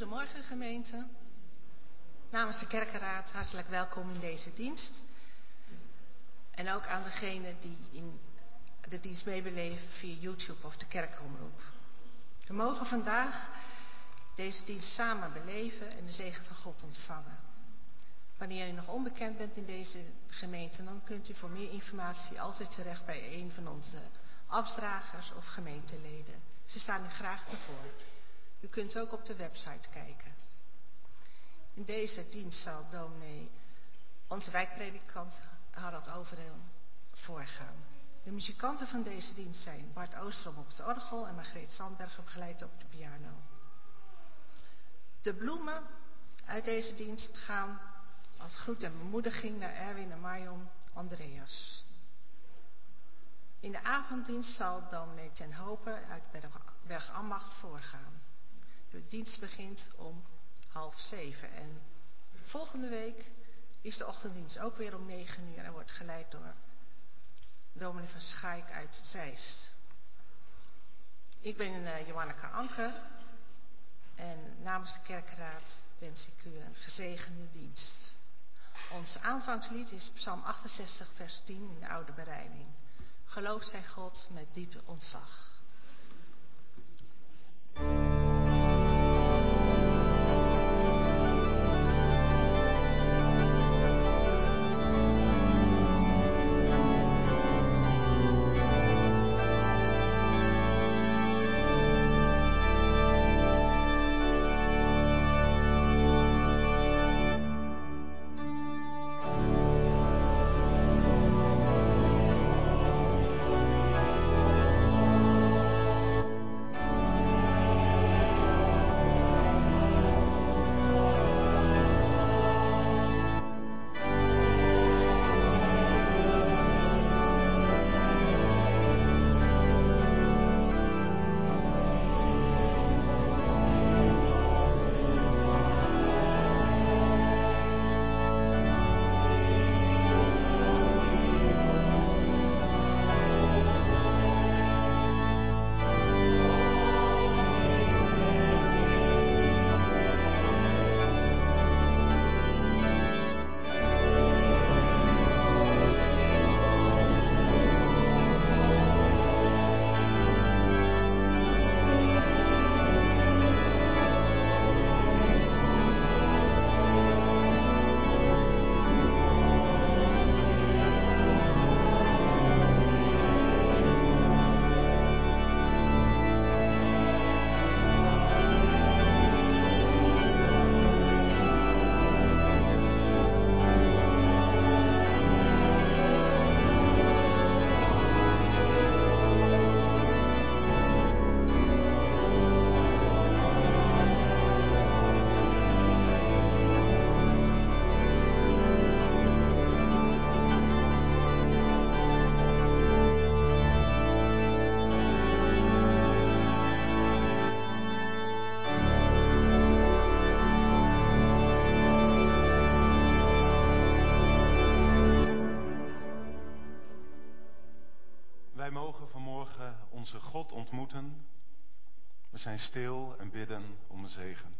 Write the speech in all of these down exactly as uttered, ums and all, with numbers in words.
Goedemorgen gemeente. Namens de kerkenraad hartelijk welkom in deze dienst. En ook aan degenen die in de dienst meebeleven via YouTube of de kerkomroep. We mogen vandaag deze dienst samen beleven en de zegen van God ontvangen. Wanneer u nog onbekend bent in deze gemeente, dan kunt u voor meer informatie altijd terecht bij een van onze ambtsdragers of gemeenteleden. Ze staan u graag te woord. U kunt ook op de website kijken. In deze dienst zal dominee onze wijkpredikant Harald Overeel voorgaan. De muzikanten van deze dienst zijn Bart Oosterom op het orgel en Margreet Sandberg begeleid op de piano. De bloemen uit deze dienst gaan als groet en bemoediging naar Erwin en Marion Andreas. In de avonddienst zal dominee ten Hope uit Bergambacht voorgaan. De dienst begint om half zeven en volgende week is de ochtenddienst ook weer om negen uur en wordt geleid door dominee van Schaik uit Zeist. Ik ben uh, Johanneke Anker en namens de kerkraad wens ik u een gezegende dienst. Ons aanvangslied is Psalm achtenzestig vers tien in de oude berijming. Geloof zij God met diep ontzag. Wij mogen vanmorgen onze God ontmoeten. We zijn stil en bidden om een zegen.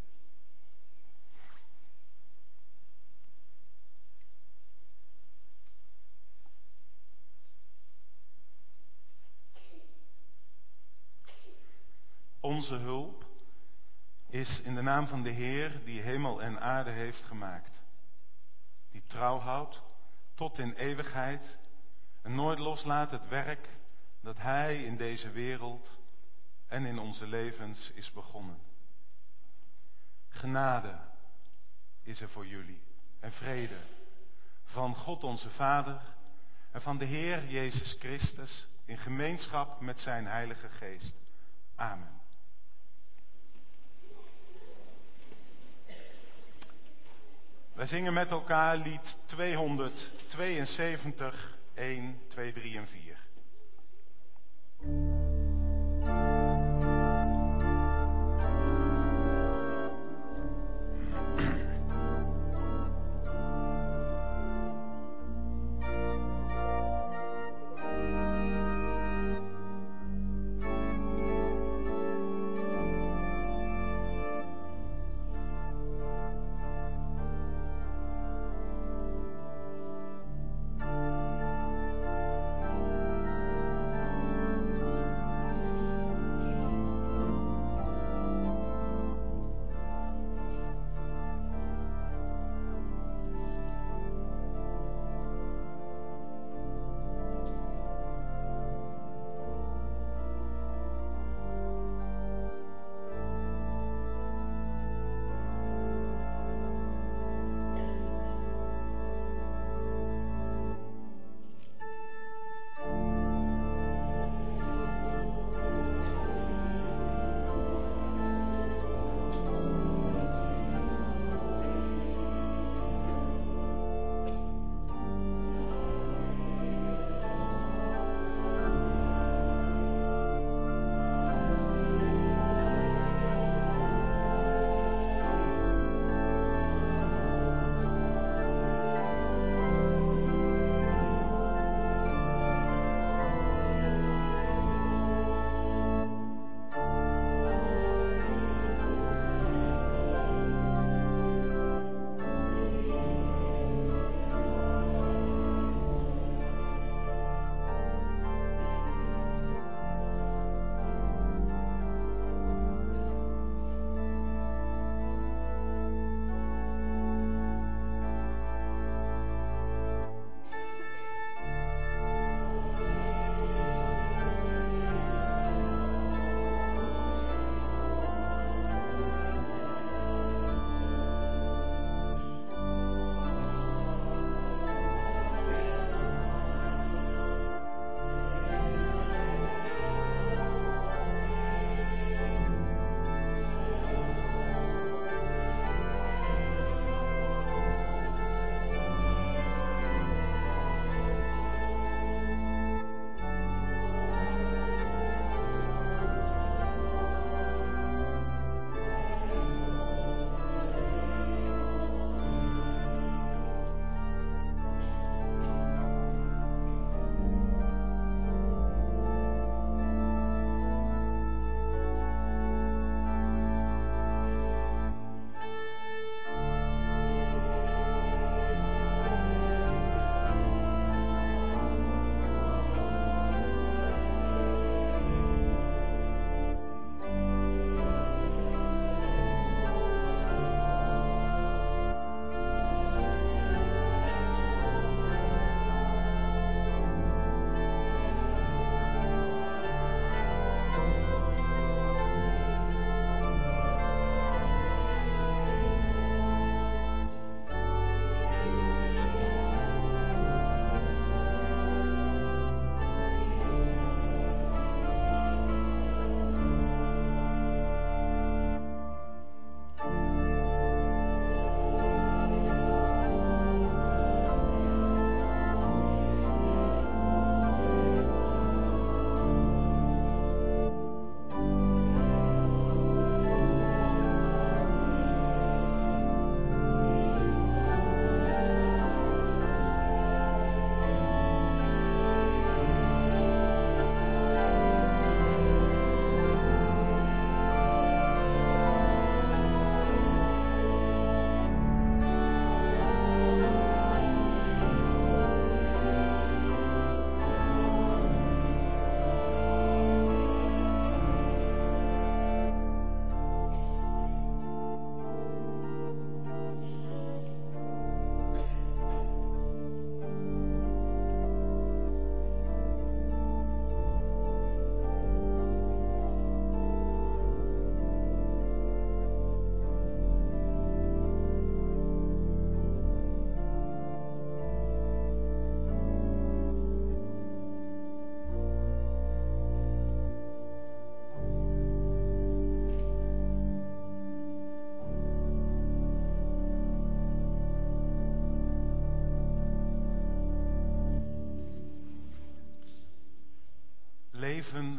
Onze hulp is in de naam van de Heer die hemel en aarde heeft gemaakt. Die trouw houdt tot in eeuwigheid en nooit loslaat het werk dat Hij in deze wereld en in onze levens is begonnen. Genade is er voor jullie en vrede van God onze Vader en van de Heer Jezus Christus in gemeenschap met zijn Heilige Geest. Amen. Wij zingen met elkaar lied tweehonderdtweeënzeventig, een, twee, drie en vier.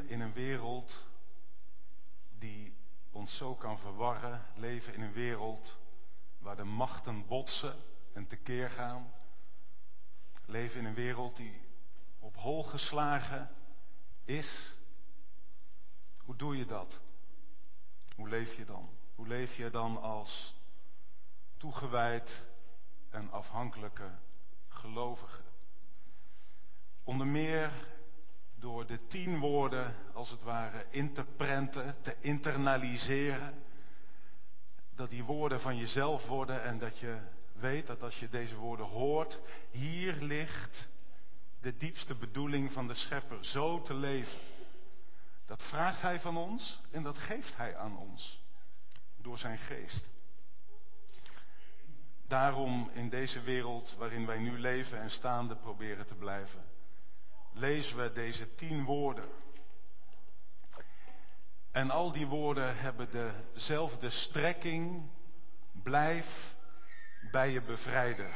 in een wereld die ons zo kan verwarren. Leven in een wereld waar de machten botsen en tekeer gaan. Leven in een wereld die op hol geslagen is. Hoe doe je dat? Hoe leef je dan? Hoe leef je dan als toegewijd en afhankelijke gelovige? Onder meer door de tien woorden, als het ware, in te prenten, te internaliseren. Dat die woorden van jezelf worden en dat je weet dat als je deze woorden hoort, hier ligt de diepste bedoeling van de Schepper, zo te leven. Dat vraagt Hij van ons en dat geeft Hij aan ons door zijn geest. Daarom in deze wereld waarin wij nu leven en staande proberen te blijven, lezen we deze tien woorden. En al die woorden hebben dezelfde strekking. Blijf bij je bevrijder.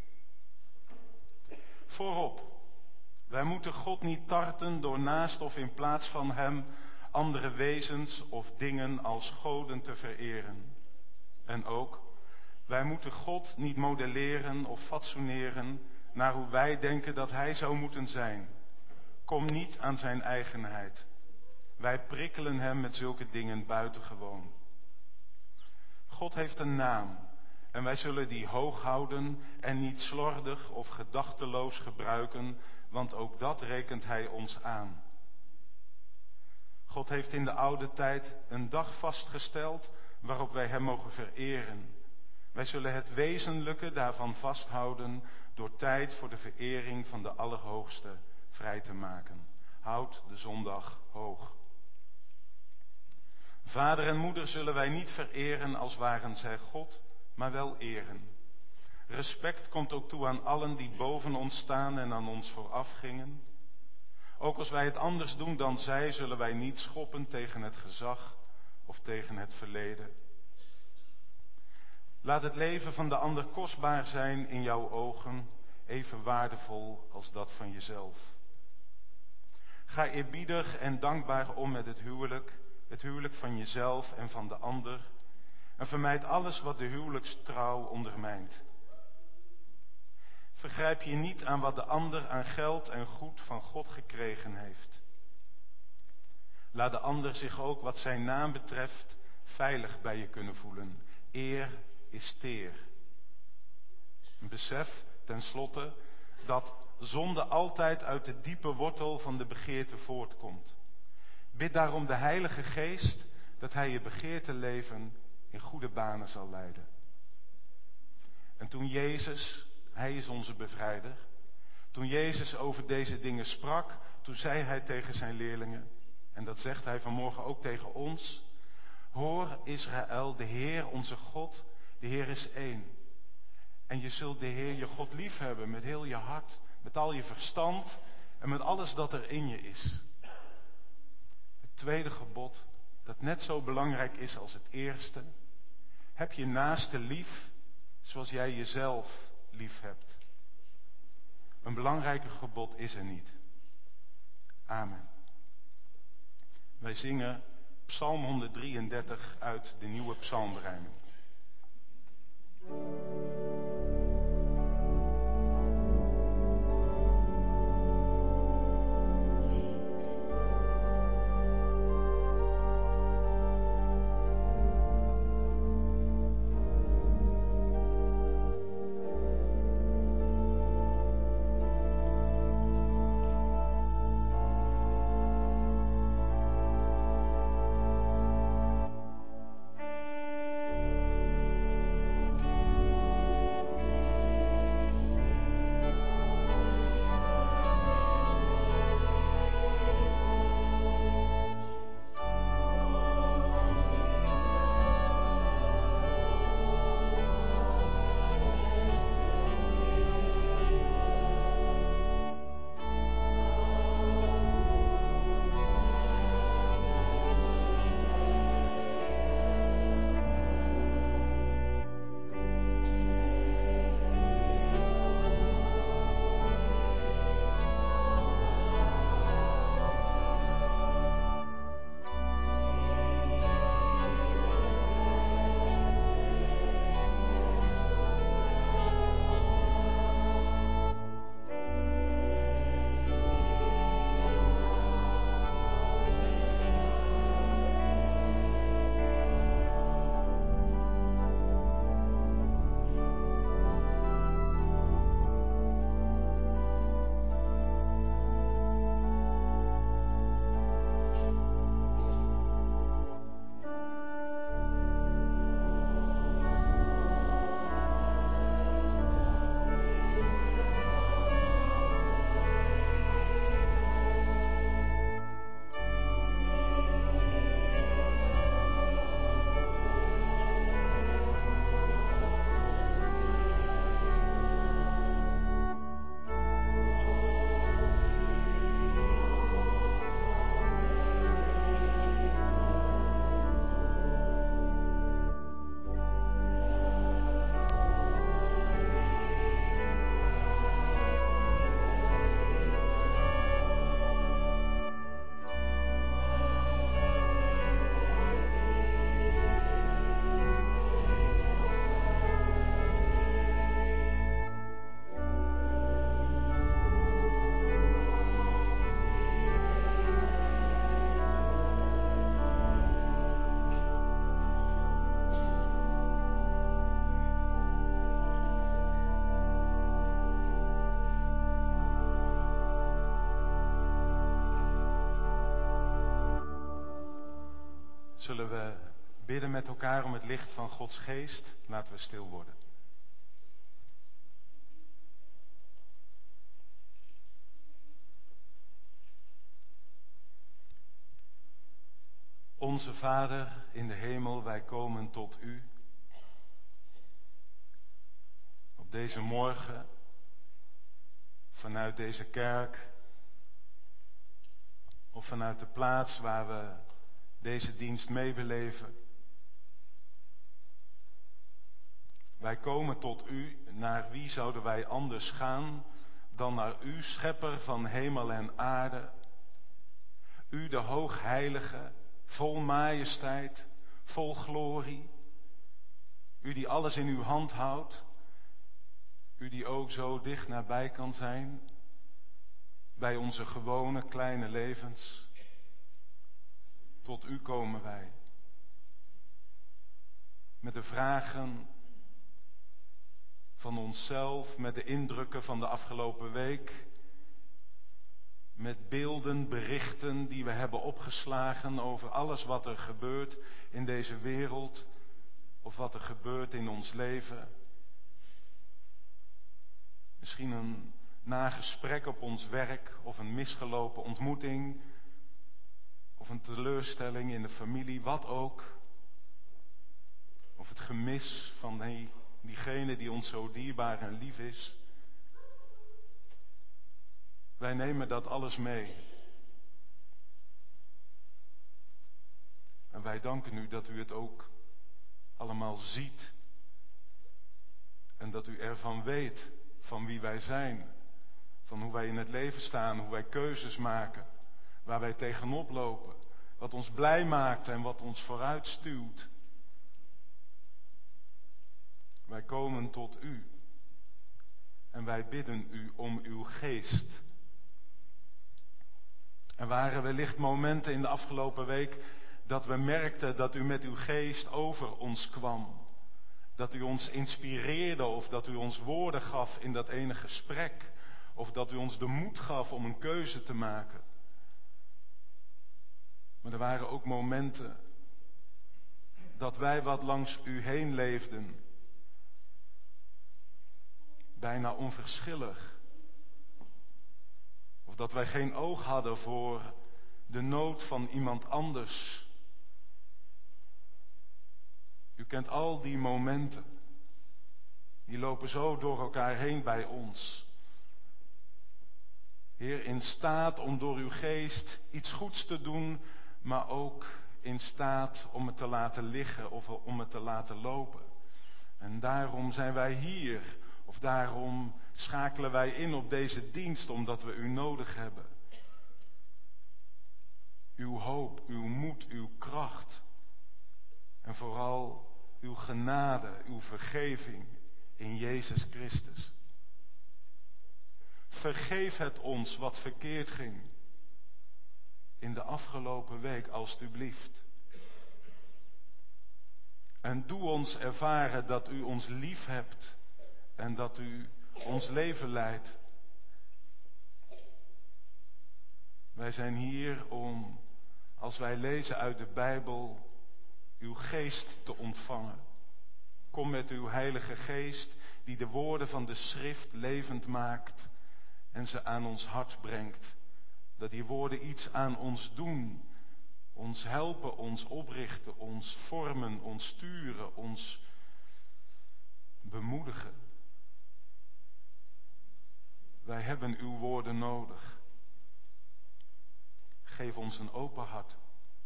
Voorop. Wij moeten God niet tarten door naast of in plaats van Hem andere wezens of dingen als goden te vereren. En ook, wij moeten God niet modelleren of fatsoeneren naar hoe wij denken dat Hij zou moeten zijn. Kom niet aan zijn eigenheid. Wij prikkelen Hem met zulke dingen buitengewoon. God heeft een naam en wij zullen die hoog houden en niet slordig of gedachteloos gebruiken, want ook dat rekent Hij ons aan. God heeft in de oude tijd een dag vastgesteld waarop wij Hem mogen vereren. Wij zullen het wezenlijke daarvan vasthouden door tijd voor de verering van de Allerhoogste vrij te maken. Houd de zondag hoog. Vader en moeder zullen wij niet vereren als waren zij God, maar wel eren. Respect komt ook toe aan allen die boven ons staan en aan ons vooraf gingen. Ook als wij het anders doen dan zij, zullen wij niet schoppen tegen het gezag of tegen het verleden. Laat het leven van de ander kostbaar zijn in jouw ogen, even waardevol als dat van jezelf. Ga eerbiedig en dankbaar om met het huwelijk, het huwelijk van jezelf en van de ander. En vermijd alles wat de huwelijkstrouw ondermijnt. Vergrijp je niet aan wat de ander aan geld en goed van God gekregen heeft. Laat de ander zich ook wat zijn naam betreft veilig bij je kunnen voelen. Eer is teer. Besef tenslotte dat zonde altijd uit de diepe wortel van de begeerte voortkomt. Bid daarom de Heilige Geest dat Hij je begeerteleven in goede banen zal leiden. En toen Jezus, Hij is onze bevrijder, toen Jezus over deze dingen sprak, toen zei Hij tegen zijn leerlingen, en dat zegt Hij vanmorgen ook tegen ons: hoor Israël, de Heer onze God, de Heer is één. En je zult de Heer je God lief hebben met heel je hart, met al je verstand en met alles dat er in je is. Het tweede gebod, dat net zo belangrijk is als het eerste: heb je naaste lief zoals jij jezelf lief hebt. Een belangrijker gebod is er niet. Amen. Wij zingen Psalm honderddrieëndertig uit de nieuwe psalmberijming. zullen we bidden met elkaar om het licht van Gods geest. Laten we stil worden. Onze Vader in de hemel, wij komen tot U. Op deze morgen, vanuit deze kerk, of vanuit de plaats waar we deze dienst meebeleven. Wij komen tot U, naar wie zouden wij anders gaan dan naar U, schepper van hemel en aarde. U de hoogheilige, vol majesteit, vol glorie. U die alles in uw hand houdt. U die ook zo dicht nabij kan zijn bij onze gewone kleine levens. Tot U komen wij. Met de vragen van onszelf, met de indrukken van de afgelopen week. Met beelden, berichten die we hebben opgeslagen over alles wat er gebeurt in deze wereld. Of wat er gebeurt in ons leven. Misschien een nagesprek op ons werk of een misgelopen ontmoeting. Of een teleurstelling in de familie, wat ook. Of het gemis van die, diegene die ons zo dierbaar en lief is. Wij nemen dat alles mee. En wij danken U dat U het ook allemaal ziet. En dat U ervan weet van wie wij zijn. Van hoe wij in het leven staan, hoe wij keuzes maken. Waar wij tegenop lopen. Wat ons blij maakt en wat ons vooruit stuwt. Wij komen tot U. En wij bidden U om uw geest. Er waren wellicht momenten in de afgelopen week dat we merkten dat U met uw geest over ons kwam. Dat U ons inspireerde of dat U ons woorden gaf in dat ene gesprek. Of dat U ons de moed gaf om een keuze te maken. Maar er waren ook momenten dat wij wat langs U heen leefden. Bijna onverschillig. Of dat wij geen oog hadden voor de nood van iemand anders. U kent al die momenten. Die lopen zo door elkaar heen bij ons. Heer, in staat om door uw geest iets goeds te doen, maar ook in staat om het te laten liggen of om het te laten lopen. En daarom zijn wij hier, of daarom schakelen wij in op deze dienst, omdat we u nodig hebben. Uw hoop, uw moed, uw kracht. En vooral uw genade, uw vergeving in Jezus Christus. Vergeef het ons wat verkeerd ging in de afgelopen week, alstublieft. En doe ons ervaren dat u ons lief hebt en dat u ons leven leidt. Wij zijn hier om, als wij lezen uit de Bijbel, uw geest te ontvangen. Kom met uw heilige geest die de woorden van de schrift levend maakt en ze aan ons hart brengt. Dat die woorden iets aan ons doen, ons helpen, ons oprichten, ons vormen, ons sturen, ons bemoedigen. Wij hebben uw woorden nodig. Geef ons een open hart,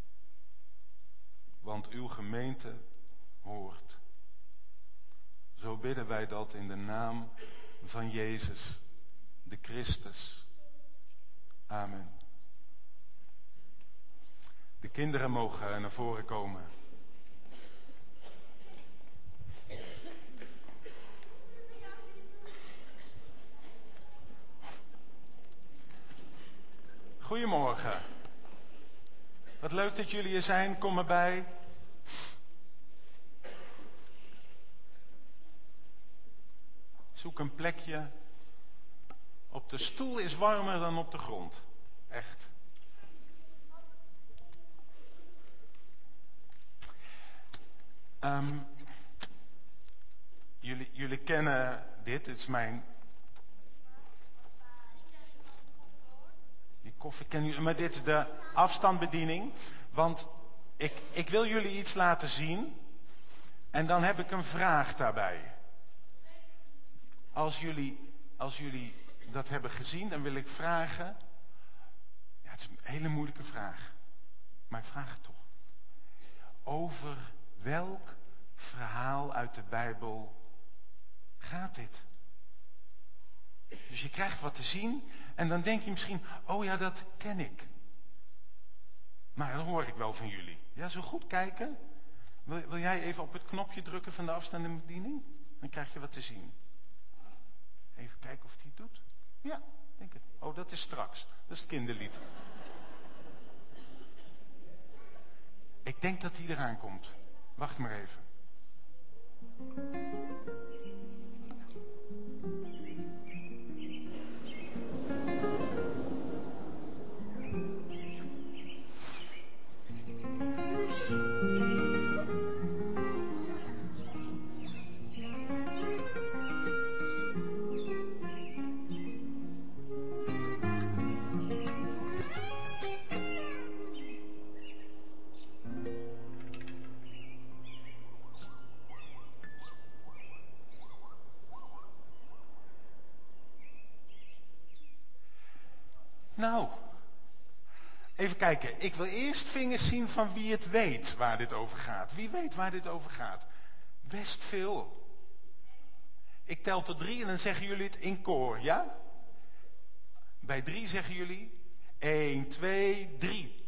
want uw gemeente hoort. Zo bidden wij dat in de naam van Jezus, de Christus. Amen. De kinderen mogen naar voren komen. Goedemorgen. Wat leuk dat jullie er zijn. Kom erbij. Zoek een plekje. Op de stoel is warmer dan op de grond. Echt. Um, jullie, jullie kennen dit, het is mijn... Die koffie kennen jullie, maar dit is de afstandsbediening. Want ik, ik wil jullie iets laten zien. En dan heb ik een vraag daarbij. Als jullie, als jullie dat hebben gezien, dan wil ik vragen... Ja, het is een hele moeilijke vraag. Maar ik vraag het toch. Over welk verhaal uit de Bijbel gaat dit? Dus je krijgt wat te zien en dan denk je misschien, oh ja, dat ken ik. Maar dat hoor ik wel van jullie. Ja, zo goed kijken. Wil, wil jij even op het knopje drukken van de afstandsbediening? Dan krijg je wat te zien. Even kijken of hij het doet. Ja, denk het. Oh, dat is straks. Dat is het kinderlied. Ik denk dat hij eraan komt. Wacht maar even. Nou, even kijken. Ik wil eerst vingers zien van wie het weet waar dit over gaat. Wie weet waar dit over gaat? Best veel. Ik tel tot drie en dan zeggen jullie het in koor, ja? Bij drie zeggen jullie... één, twee, drie.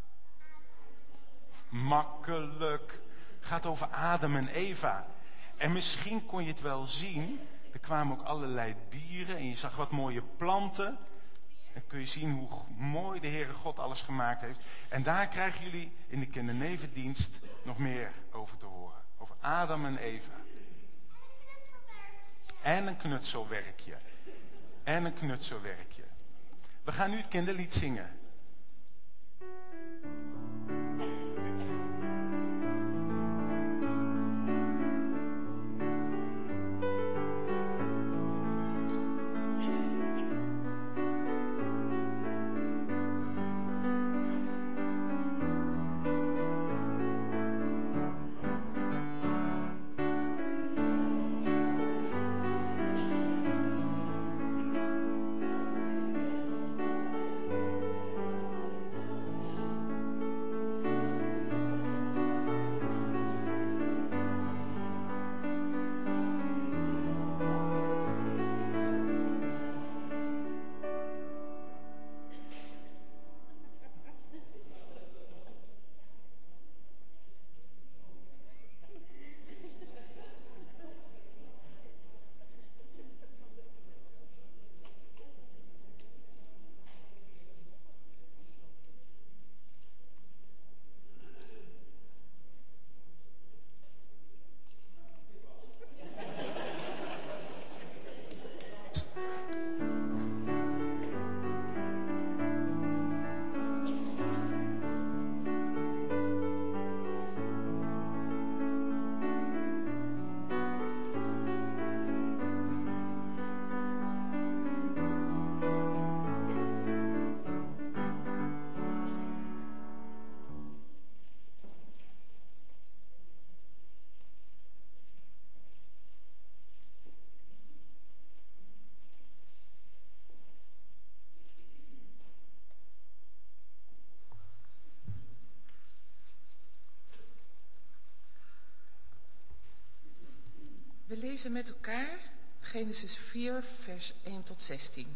Makkelijk. Het gaat over Adam en Eva. En misschien kon je het wel zien. Er kwamen ook allerlei dieren en je zag wat mooie planten. En kun je zien hoe mooi de Heere God alles gemaakt heeft. En daar krijgen jullie in de kindernevendienst nog meer over te horen. Over Adam en Eva. En een knutselwerkje. En een knutselwerkje. We gaan nu het kinderlied zingen. We lezen met elkaar Genesis vier, vers één tot zestien.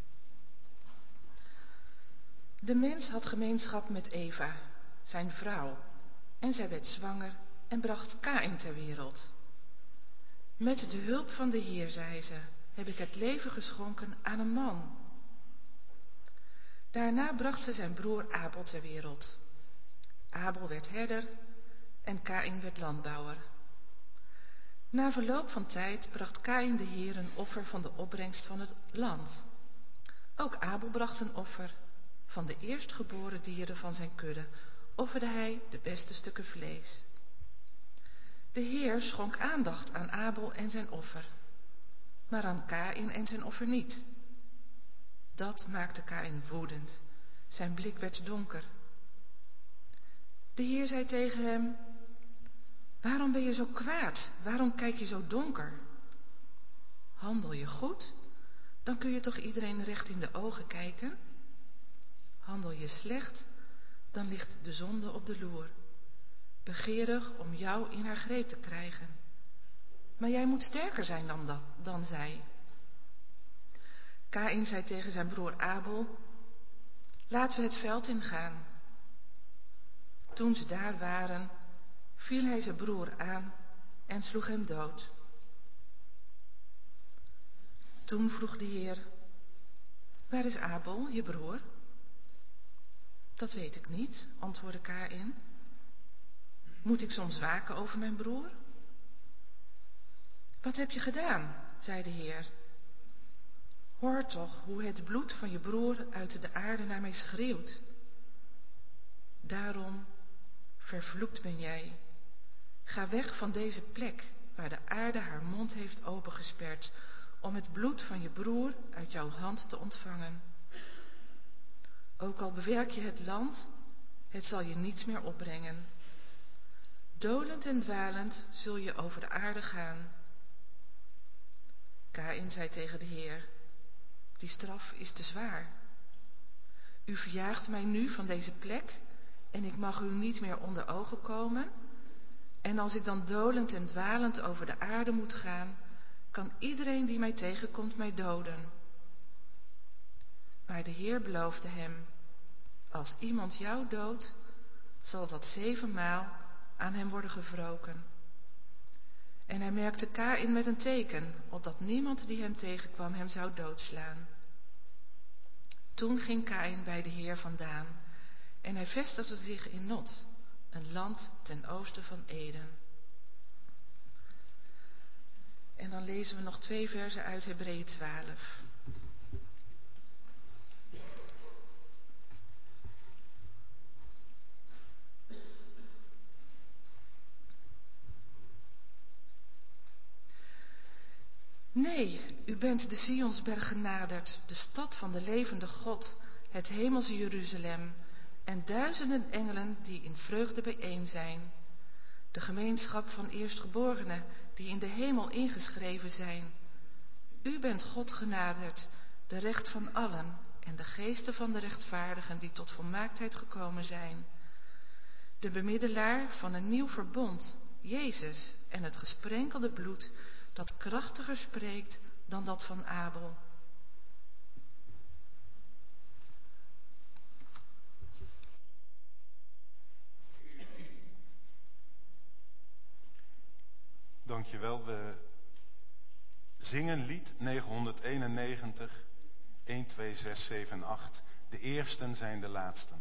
De mens had gemeenschap met Eva, zijn vrouw, en zij werd zwanger en bracht Kaïn ter wereld. Met de hulp van de Heer, zei ze, heb ik het leven geschonken aan een man. Daarna bracht ze zijn broer Abel ter wereld. Abel werd herder en Kaïn werd landbouwer. Na verloop van tijd bracht Kaïn de Heer een offer van de opbrengst van het land. Ook Abel bracht een offer. Van de eerstgeboren dieren van zijn kudde offerde hij de beste stukken vlees. De Heer schonk aandacht aan Abel en zijn offer, maar aan Kaïn en zijn offer niet. Dat maakte Kaïn woedend. Zijn blik werd donker. De Heer zei tegen hem: waarom ben je zo kwaad? Waarom kijk je zo donker? Handel je goed, dan kun je toch iedereen recht in de ogen kijken? Handel je slecht, dan ligt de zonde op de loer, begeerig om jou in haar greep te krijgen. Maar jij moet sterker zijn dan, dat, dan zij. Kaïn zei tegen zijn broer Abel: laten we het veld ingaan. Toen ze daar waren, viel hij zijn broer aan en sloeg hem dood. Toen vroeg de Heer: waar is Abel, je broer? Dat weet ik niet, antwoordde Kaïn. Moet ik soms waken over mijn broer? Wat heb je gedaan? Zei de Heer. Hoor toch hoe het bloed van je broer uit de aarde naar mij schreeuwt. Daarom, vervloekt ben jij. Ga weg van deze plek waar de aarde haar mond heeft opengesperd om het bloed van je broer uit jouw hand te ontvangen. Ook al bewerk je het land, het zal je niets meer opbrengen. Dolend en dwalend zul je over de aarde gaan. Kaïn zei tegen de Heer: die straf is te zwaar. U verjaagt mij nu van deze plek en ik mag u niet meer onder ogen komen. En als ik dan dolend en dwalend over de aarde moet gaan, kan iedereen die mij tegenkomt mij doden. Maar de Heer beloofde hem: als iemand jou doodt, zal dat zevenmaal aan hem worden gewroken. En hij merkte Kaïn met een teken, opdat niemand die hem tegenkwam hem zou doodslaan. Toen ging Kaïn bij de Heer vandaan en hij vestigde zich in Nod, een land ten oosten van Eden. En dan lezen we nog twee versen uit Hebreeën twaalf. Nee, u bent de Sionsberg genaderd, de stad van de levende God, het hemelse Jeruzalem, en duizenden engelen die in vreugde bijeen zijn. De gemeenschap van eerstgeborenen die in de hemel ingeschreven zijn. U bent God genaderd, de recht van allen en de geesten van de rechtvaardigen die tot volmaaktheid gekomen zijn. De bemiddelaar van een nieuw verbond, Jezus, en het gesprenkelde bloed dat krachtiger spreekt dan dat van Abel. Dankjewel. We zingen lied negenhonderdeenennegentig, een, twee, zes, zeven, acht. De eersten zijn de laatsten.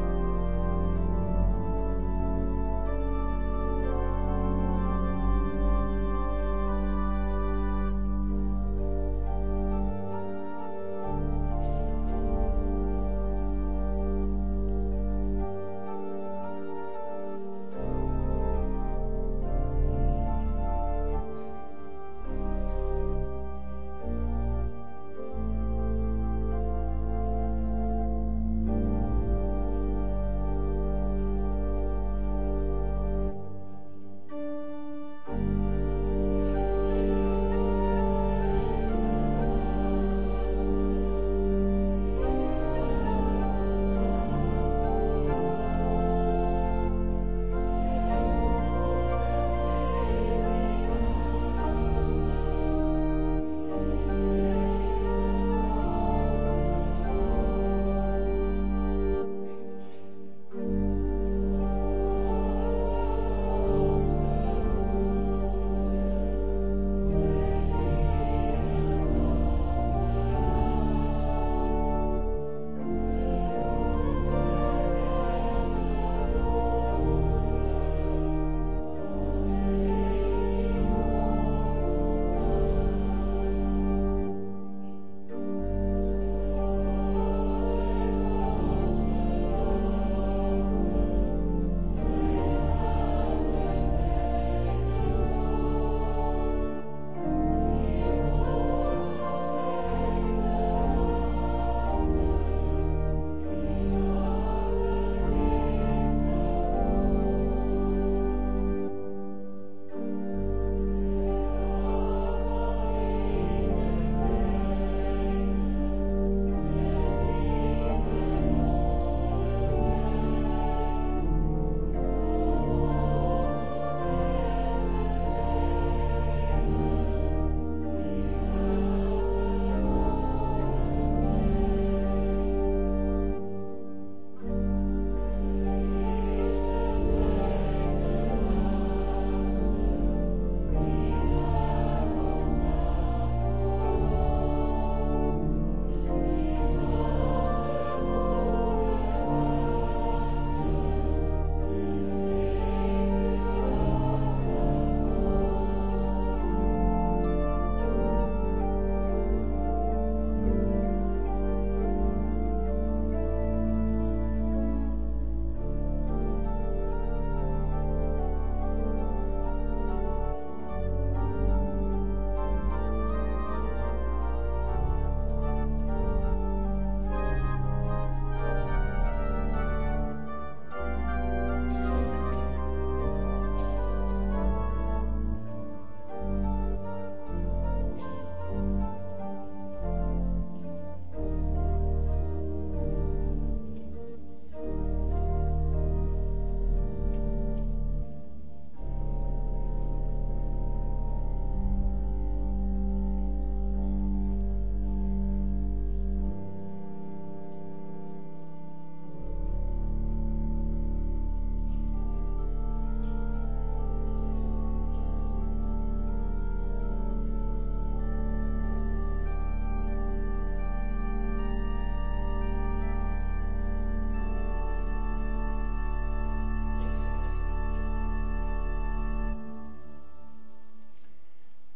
Thank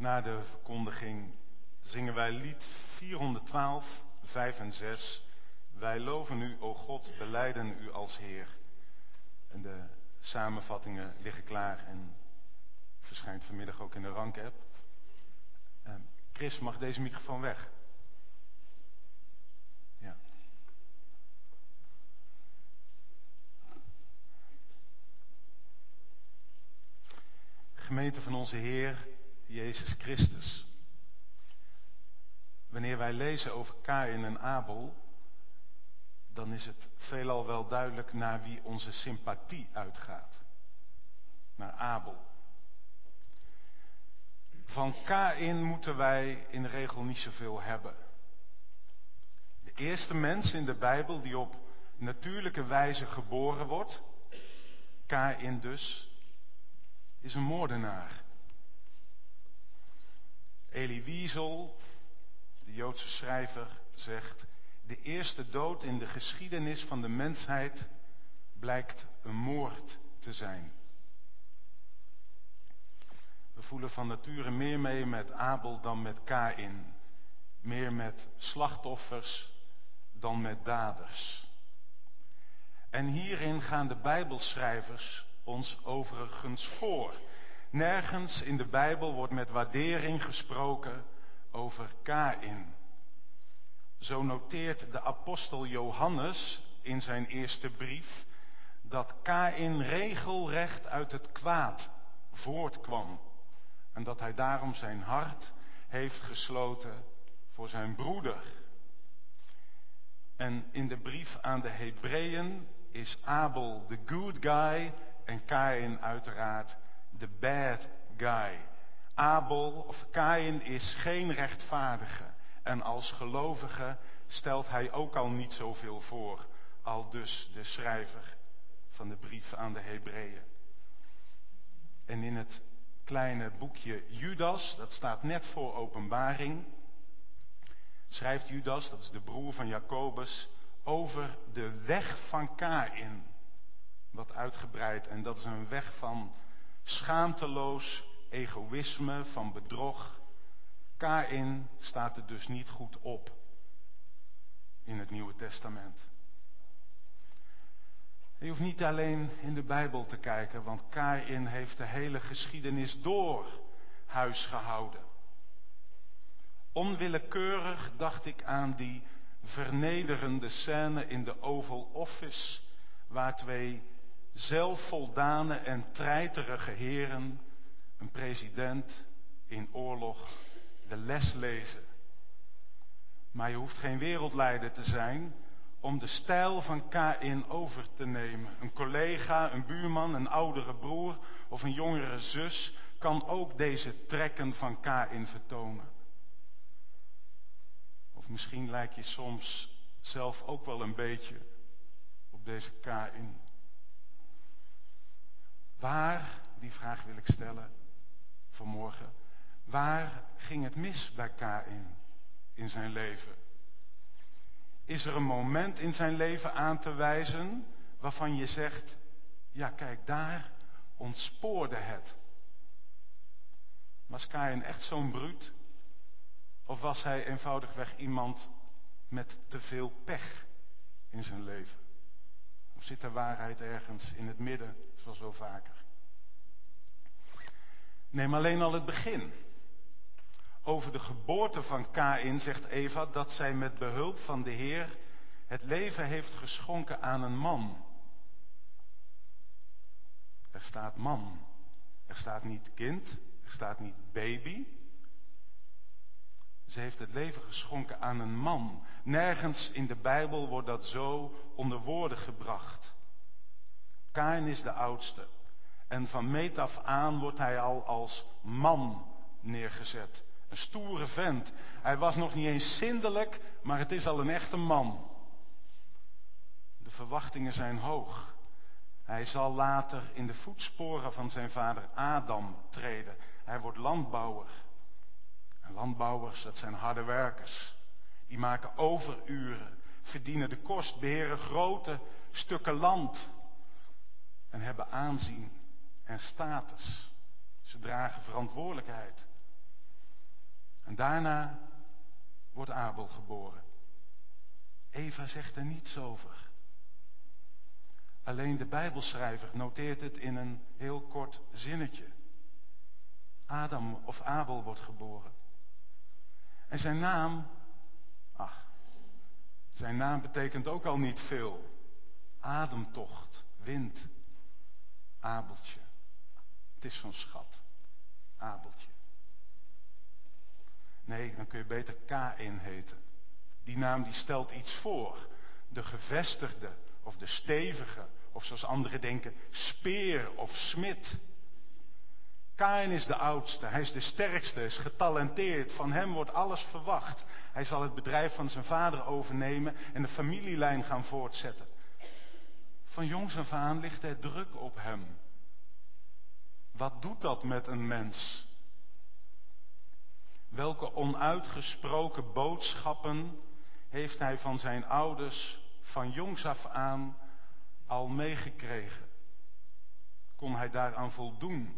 Na de verkondiging zingen wij lied vierhonderdtwaalf, vijf en zes. Wij loven u, o God, belijden u als Heer. En de samenvattingen liggen klaar en verschijnt vanmiddag ook in de Rank-app. Uh, Chris, mag deze microfoon weg? Ja. Gemeente van onze Heer Jezus Christus. Wanneer wij lezen over Kaïn en Abel, dan is het veelal wel duidelijk naar wie onze sympathie uitgaat. Naar Abel. Van Kaïn moeten wij in de regel niet zoveel hebben. De eerste mens in de Bijbel die op natuurlijke wijze geboren wordt, Kaïn dus, is een moordenaar. Elie Wiesel, de Joodse schrijver, zegt: de eerste dood in de geschiedenis van de mensheid blijkt een moord te zijn. We voelen van nature meer mee met Abel dan met Kaïn. Meer met slachtoffers dan met daders. En hierin gaan de Bijbelschrijvers ons overigens voor. Nergens in de Bijbel wordt met waardering gesproken over Kaïn. Zo noteert de apostel Johannes in zijn eerste brief dat Kaïn regelrecht uit het kwaad voortkwam. En dat hij daarom zijn hart heeft gesloten voor zijn broeder. En in de brief aan de Hebreeën is Abel de good guy en Kaïn uiteraard de bad guy. Abel of Kaïn is geen rechtvaardige. En als gelovige stelt hij ook al niet zoveel voor. Al dus de schrijver van de brief aan de Hebreeën. En in het kleine boekje Judas, dat staat net voor Openbaring, schrijft Judas, dat is de broer van Jacobus, over de weg van Kaïn. Wat uitgebreid. En dat is een weg van schaamteloos egoïsme, van bedrog. Kaïn staat er dus niet goed op in het Nieuwe Testament. Je hoeft niet alleen in de Bijbel te kijken, want Kaïn heeft de hele geschiedenis door huis gehouden. Onwillekeurig dacht ik aan die vernederende scène in de Oval Office, waar twee zelfvoldane en treiterige heren, een president in oorlog, de les lezen. Maar je hoeft geen wereldleider te zijn om de stijl van Kaïn over te nemen. Een collega, een buurman, een oudere broer of een jongere zus kan ook deze trekken van Kaïn vertonen. Of misschien lijk je soms zelf ook wel een beetje op deze Kaïn. Waar, die vraag wil ik stellen vanmorgen, waar ging het mis bij Kaïn in zijn leven? Is er een moment in zijn leven aan te wijzen waarvan je zegt, ja kijk, daar ontspoorde het. Was Kaïn echt zo'n bruut? Of was hij eenvoudigweg iemand met te veel pech in zijn leven? Of zit de waarheid ergens in het midden, zoals wel vaker? Neem alleen al het begin. Over de geboorte van Kaïn zegt Eva dat zij met behulp van de Heer het leven heeft geschonken aan een man. Er staat man. Er staat niet kind. Er staat niet baby. Ze heeft het leven geschonken aan een man. Nergens in de Bijbel wordt dat zo onder woorden gebracht. Kaïn is de oudste. En van meet af aan wordt hij al als man neergezet. Een stoere vent. Hij was nog niet eens zindelijk, maar het is al een echte man. De verwachtingen zijn hoog. Hij zal later in de voetsporen van zijn vader Adam treden. Hij wordt landbouwer. En landbouwers, dat zijn harde werkers. Die maken overuren, verdienen de kost, beheren grote stukken land. En hebben aanzien en status. Ze dragen verantwoordelijkheid. En daarna wordt Abel geboren. Eva zegt er niets over. Alleen de Bijbelschrijver noteert het in een heel kort zinnetje. Adam of Abel wordt geboren. En zijn naam, ach, zijn naam betekent ook al niet veel. Ademtocht, wind, Abeltje. Het is zo'n schat, Abeltje. Nee, dan kun je beter Kaïn heten. Die naam die stelt iets voor. De gevestigde of de stevige, of zoals anderen denken, speer of smid. Kaïn is de oudste, hij is de sterkste, is getalenteerd. Van hem wordt alles verwacht. Hij zal het bedrijf van zijn vader overnemen en de familielijn gaan voortzetten. Van jongs af aan ligt er druk op hem. Wat doet dat met een mens? Welke onuitgesproken boodschappen heeft hij van zijn ouders van jongs af aan al meegekregen? Kon hij daaraan voldoen?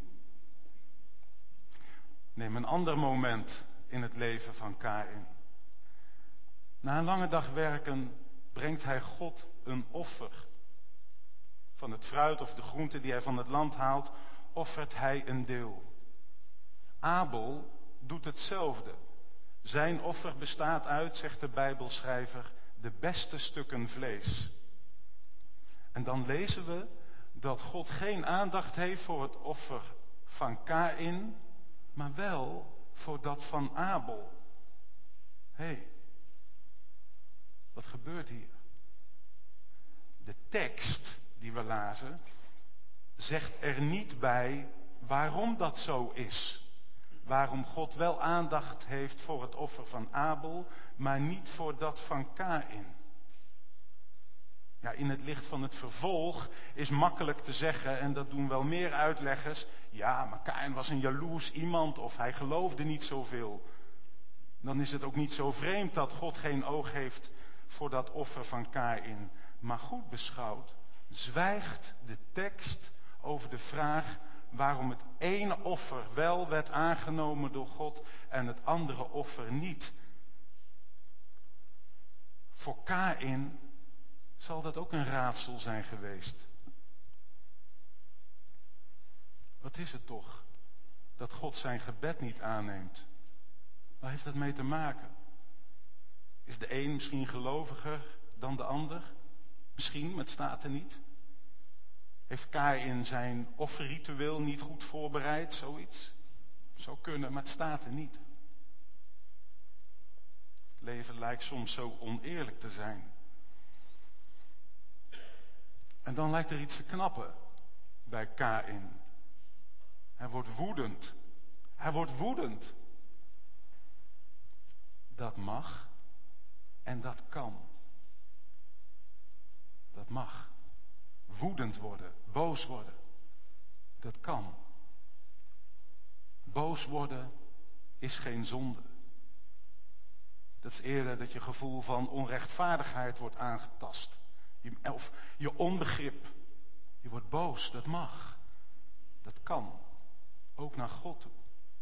Neem een ander moment in het leven van Kaïn. Na een lange dag werken brengt hij God een offer. Van het fruit of de groente die hij van het land haalt, offert hij een deel. Abel doet hetzelfde. Zijn offer bestaat uit, zegt de Bijbelschrijver, de beste stukken vlees. En dan lezen we dat God geen aandacht heeft voor het offer van Kaïn, maar wel voor dat van Abel. Hé, hey, wat gebeurt hier? De tekst die we lazen zegt er niet bij waarom dat zo is. Waarom God wel aandacht heeft voor het offer van Abel, maar niet voor dat van Kaïn. Ja, in het licht van het vervolg is makkelijk te zeggen, en dat doen wel meer uitleggers, ja, maar Kaïn was een jaloers iemand of hij geloofde niet zoveel. Dan is het ook niet zo vreemd dat God geen oog heeft voor dat offer van Kaïn. Maar goed beschouwd, zwijgt de tekst over de vraag waarom het ene offer wel werd aangenomen door God en het andere offer niet. Voor Kaïn zal dat ook een raadsel zijn geweest. Wat is het toch dat God zijn gebed niet aanneemt? Waar heeft dat mee te maken? Is de een misschien geloviger dan de ander? Misschien, maar het staat er niet. Heeft Kaïn zijn offerritueel niet goed voorbereid, zoiets? Zou kunnen, maar het staat er niet. Het leven lijkt soms zo oneerlijk te zijn. En dan lijkt er iets te knappen bij Kaïn. Hij wordt woedend. Hij wordt woedend. Dat mag en dat kan. Dat mag. Woedend worden, boos worden. Dat kan. Boos worden is geen zonde. Dat is eerder dat je gevoel van onrechtvaardigheid wordt aangetast. Of je onbegrip. Je wordt boos, dat mag. Dat kan. Ook naar God toe.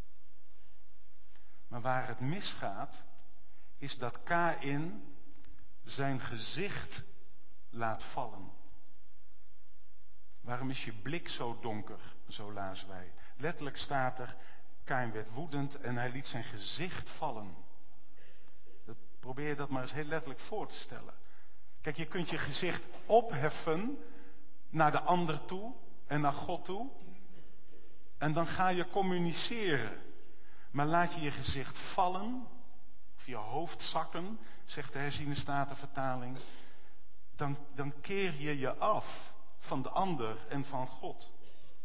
Maar waar het misgaat, is dat Kaïn zijn gezicht laat vallen. Waarom is je blik zo donker? Zo lazen wij. Letterlijk staat er, Kaïn werd woedend en hij liet zijn gezicht vallen. Dat, probeer je dat maar eens heel letterlijk voor te stellen. Kijk, je kunt je gezicht opheffen naar de ander toe en naar God toe. En dan ga je communiceren. Maar laat je je gezicht vallen, of je hoofd zakken, zegt de herziene statenvertaling. Dan, dan keer je je af van de ander en van God.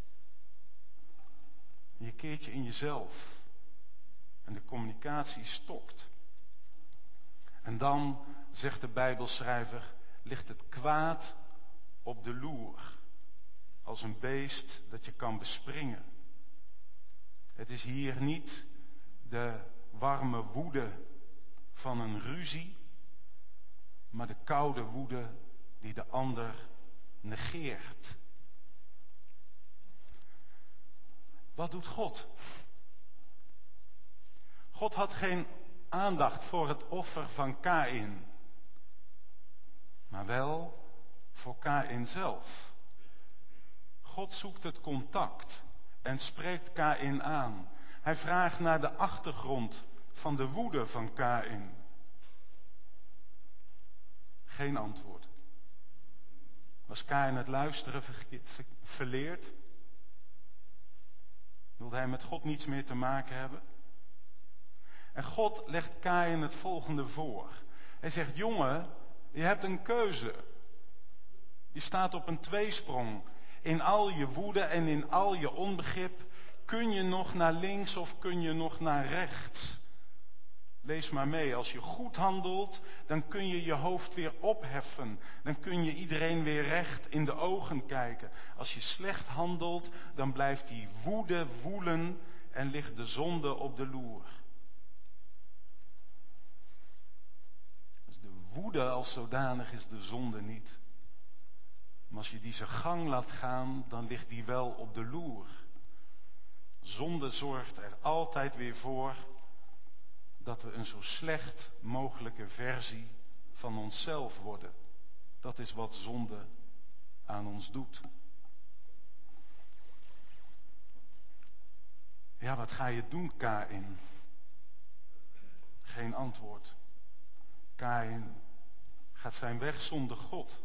Je keert je in jezelf. En de communicatie stokt. En dan, zegt de Bijbelschrijver, ligt het kwaad op de loer. Als een beest dat je kan bespringen. Het is hier niet de warme woede van een ruzie, maar de koude woede die de ander negeert. Wat doet God? God had geen aandacht voor het offer van Kaïn, maar wel voor Kaïn zelf. God zoekt het contact en spreekt Kaïn aan. Hij vraagt naar de achtergrond van de woede van Kaïn. Geen antwoord. Was Kaïn het luisteren ver- ver- verleerd? Wilde hij met God niets meer te maken hebben? En God legt Kaïn het volgende voor. Hij zegt, jongen, je hebt een keuze. Je staat op een tweesprong. In al je woede en in al je onbegrip kun je nog naar links of kun je nog naar rechts. Lees maar mee, als je goed handelt, dan kun je je hoofd weer opheffen. Dan kun je iedereen weer recht in de ogen kijken. Als je slecht handelt, dan blijft die woede woelen en ligt de zonde op de loer. Dus de woede als zodanig is de zonde niet. Maar als je die zijn gang laat gaan, dan ligt die wel op de loer. Zonde zorgt er altijd weer voor dat we een zo slecht mogelijke versie van onszelf worden. Dat is wat zonde aan ons doet. Ja, wat ga je doen, Kaïn? Geen antwoord. Kaïn gaat zijn weg zonder God.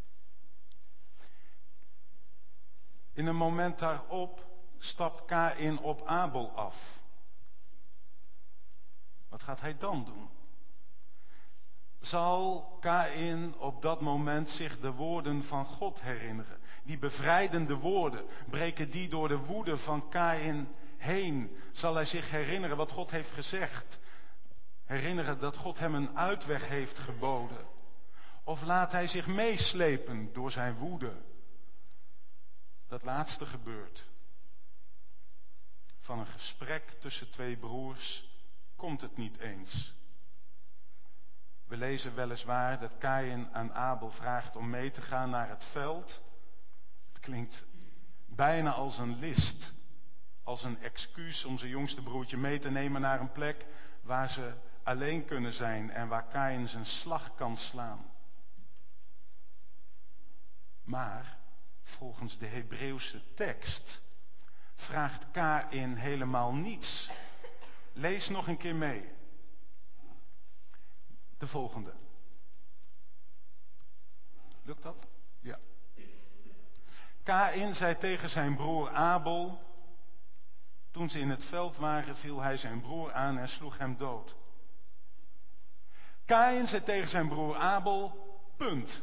In een moment daarop stapt Kaïn op Abel af. Wat gaat hij dan doen? Zal Kaïn op dat moment zich de woorden van God herinneren? Die bevrijdende woorden, breken die door de woede van Kaïn heen? Zal hij zich herinneren wat God heeft gezegd? Herinneren dat God hem een uitweg heeft geboden? Of laat hij zich meeslepen door zijn woede? Dat laatste gebeurt. Van een gesprek tussen twee broers komt het niet eens. We lezen weliswaar dat Kaïn aan Abel vraagt om mee te gaan naar het veld. Het klinkt bijna als een list. Als een excuus om zijn jongste broertje mee te nemen naar een plek waar ze alleen kunnen zijn en waar Kaïn zijn slag kan slaan. Maar volgens de Hebreeuwse tekst vraagt Kaïn helemaal niets. Lees nog een keer mee. De volgende. Lukt dat? Ja. Kaïn zei tegen zijn broer Abel. Toen ze in het veld waren, viel hij zijn broer aan en sloeg hem dood. Kaïn zei tegen zijn broer Abel, punt.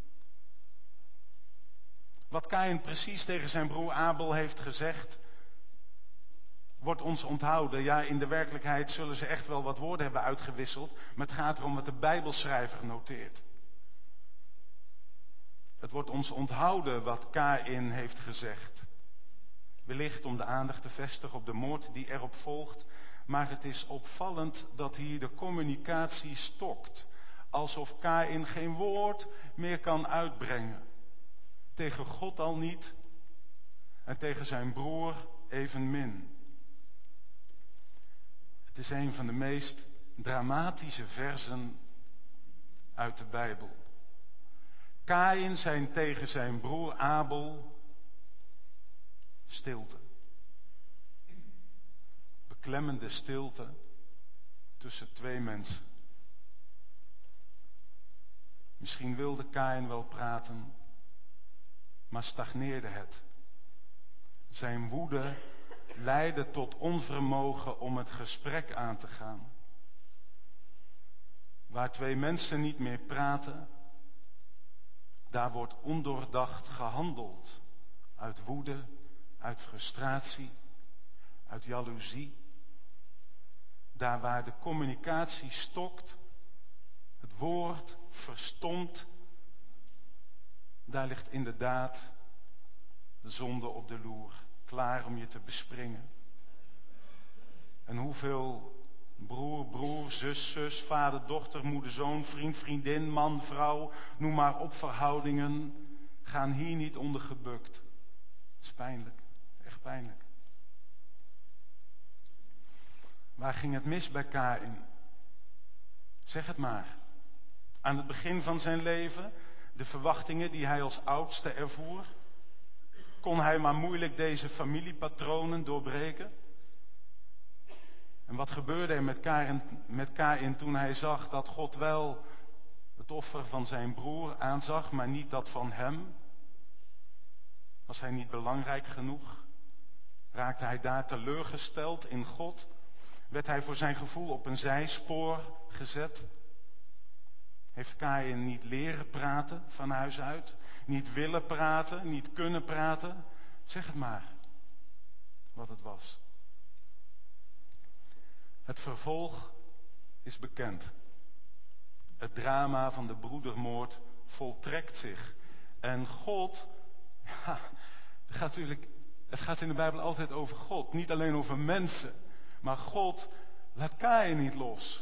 Wat Kaïn precies tegen zijn broer Abel heeft gezegd, wordt ons onthouden. Ja, in de werkelijkheid zullen ze echt wel wat woorden hebben uitgewisseld, maar het gaat erom wat de Bijbelschrijver noteert. Het wordt ons onthouden wat Kaïn heeft gezegd. Wellicht om de aandacht te vestigen op de moord die erop volgt, maar het is opvallend dat hier de communicatie stokt. Alsof Kaïn geen woord meer kan uitbrengen. Tegen God al niet en tegen zijn broer evenmin. Het is een van de meest dramatische versen uit de Bijbel. Kaïn zei tegen zijn broer Abel, stilte. Beklemmende stilte tussen twee mensen. Misschien wilde Kaïn wel praten, maar stagneerde het. Zijn woede leidde tot onvermogen om het gesprek aan te gaan. Waar twee mensen niet meer praten, daar wordt ondoordacht gehandeld. Uit woede, uit frustratie, uit jaloezie. Daar waar de communicatie stokt, het woord verstomt, daar ligt inderdaad de zonde op de loer, klaar om je te bespringen. En hoeveel broer, broer, zus, zus, vader, dochter, moeder, zoon, vriend, vriendin, man, vrouw, noem maar op verhoudingen, gaan hier niet onder gebukt. Het is pijnlijk, echt pijnlijk. Waar ging het mis bij Kaïn? Zeg het maar. Aan het begin van zijn leven, de verwachtingen die hij als oudste ervoer, kon hij maar moeilijk deze familiepatronen doorbreken. En wat gebeurde er met Kaïn, met Kaïn toen hij zag dat God wel het offer van zijn broer aanzag, maar niet dat van hem? Was hij niet belangrijk genoeg? Raakte hij daar teleurgesteld in God? Werd hij voor zijn gevoel op een zijspoor gezet? Heeft Kaïn niet leren praten van huis uit? Niet willen praten, niet kunnen praten? Zeg het maar, wat het was. Het vervolg is bekend. Het drama van de broedermoord voltrekt zich. En God, ja, het gaat natuurlijk, het gaat in de Bijbel altijd over God. Niet alleen over mensen. Maar God laat Kaïn niet los.